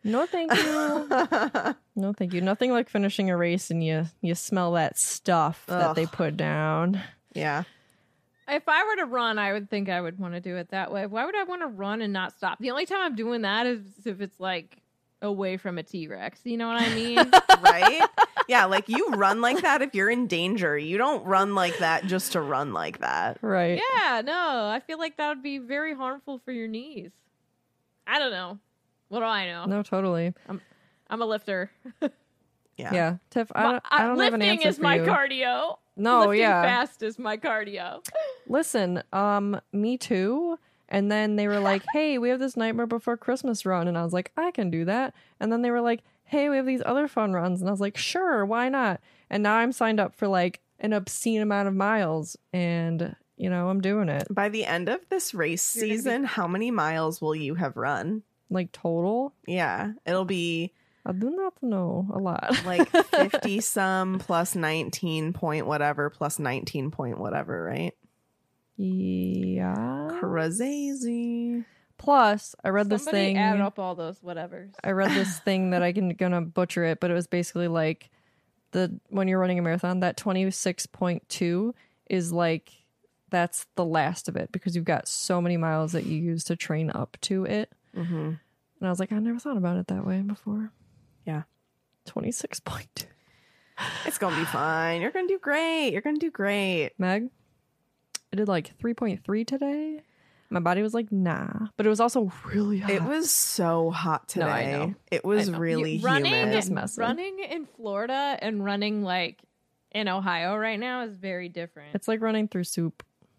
No, thank you. No, thank you. Nothing like finishing a race and you smell that stuff that they put down. Yeah. If I were to run, I would think I would want to do it that way. Why would I want to run and not stop? The only time I'm doing that is if it's like away from a T-Rex. You know what I mean? Right? Yeah, like you run like that if you're in danger. You don't run like that just to run like that. Right. Yeah, no. I feel like that would be very harmful for your knees. I don't know. What do I know? No, totally. I'm a lifter. Yeah. Tiff, I don't have an lifting answer is for my you. cardio. No, Lifting yeah. fast is my cardio. Listen, me too. And then they were like, hey, we have this Nightmare Before Christmas run. And I was like, I can do that. And then they were like, hey, we have these other fun runs. And I was like, sure, why not? And now I'm signed up for like an obscene amount of miles. And, you know, I'm doing it. By the end of this race season, how many miles will you have run? Like total? Yeah, it'll be I do not know. A lot. like 50 some plus 19 point whatever plus 19 point whatever, right? Yeah. Crazy. Plus, I read this Somebody thing. add up all those whatevers. I read this thing that gonna butcher it, but it was basically like when you're running a marathon, that 26.2 is like that's the last of it because you've got so many miles that you use to train up to it. Mm-hmm. And I was like, I never thought about it that way before. Yeah. 26.2. It's going to be fine. You're going to do great. You're going to do great. Meg, I did like 3.3 today. My body was like, nah. But it was also really hot. It was so hot today. No, I know. It was really running humid. just messing. Running in Florida and running like in Ohio right now is very different. It's like running through soup.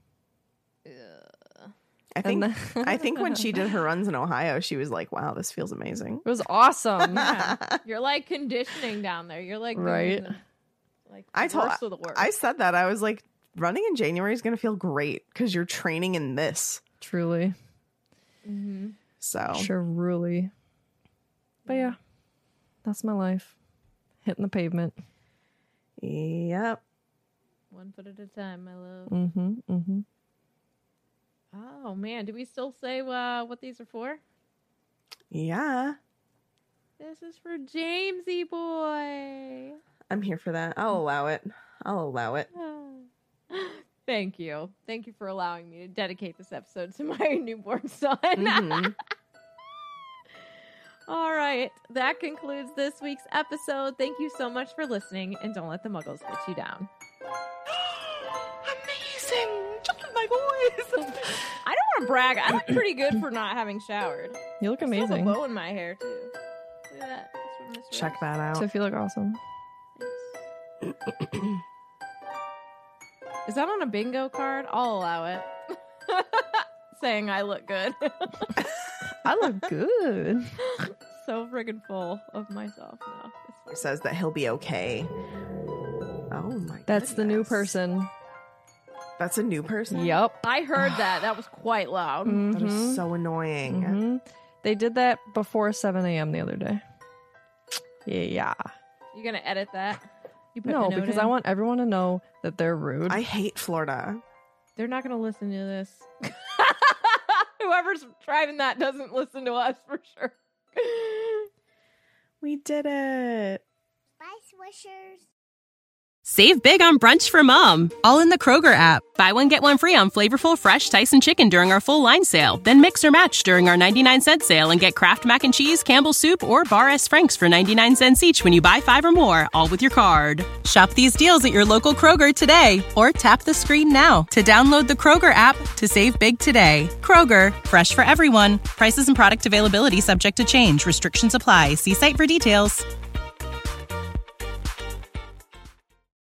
I think And I think when she did her runs in Ohio, she was like, wow, this feels amazing. It was awesome. Yeah. You're like conditioning down there. You're like doing Right. like I the worst of the worst. I said that. I was like, running in January is going to feel great because you're training in this. Truly. So Truly. But yeah, that's my life. Hitting the pavement. Yep. One foot at a time, my love. Mm-hmm. Mm-hmm. Oh man, do we still say what these are for? Yeah. This is for Jamesy boy. I'm here for that. I'll allow it. Thank you. Thank you for allowing me to dedicate this episode to my newborn son. Mhm. All right. That concludes this week's episode. Thank you so much for listening, and don't let the muggles get you down. Amazing. Just my voice. I don't want to brag. I look pretty good for not having showered. You look I still have amazing. a bow in my hair, too. Look at that. That's from this Check race. that out. Tiff, you look awesome. Is that on a bingo card? I'll allow it. Saying I look good. I look good. So friggin' full of myself now. It's Says that he'll be okay. Oh my That's the new goodness. person. That's a new person? Yep. I heard that. That was quite loud. That is so annoying. Mhm. They did that before 7 a.m. the other day. Yeah. You gonna edit that? You put No, a note because in? I want everyone to know that they're rude. I hate Florida. They're not gonna listen to this. Whoever's driving that doesn't listen to us for sure. We did it. Bye, Swishers. Save big on brunch for mom, all in the Kroger app. Buy one, get one free on flavorful fresh Tyson chicken during our full line sale. Then mix or match during our 99-cent sale and get Kraft Mac and Cheese, Campbell's Soup, or Bar S. Frank's for 99 cents each when you buy 5 or more, all with your card. Shop these deals at your local Kroger today or tap the screen now to download the Kroger app to save big today. Kroger, fresh for everyone. Prices and product availability subject to change. Restrictions apply. See site for details.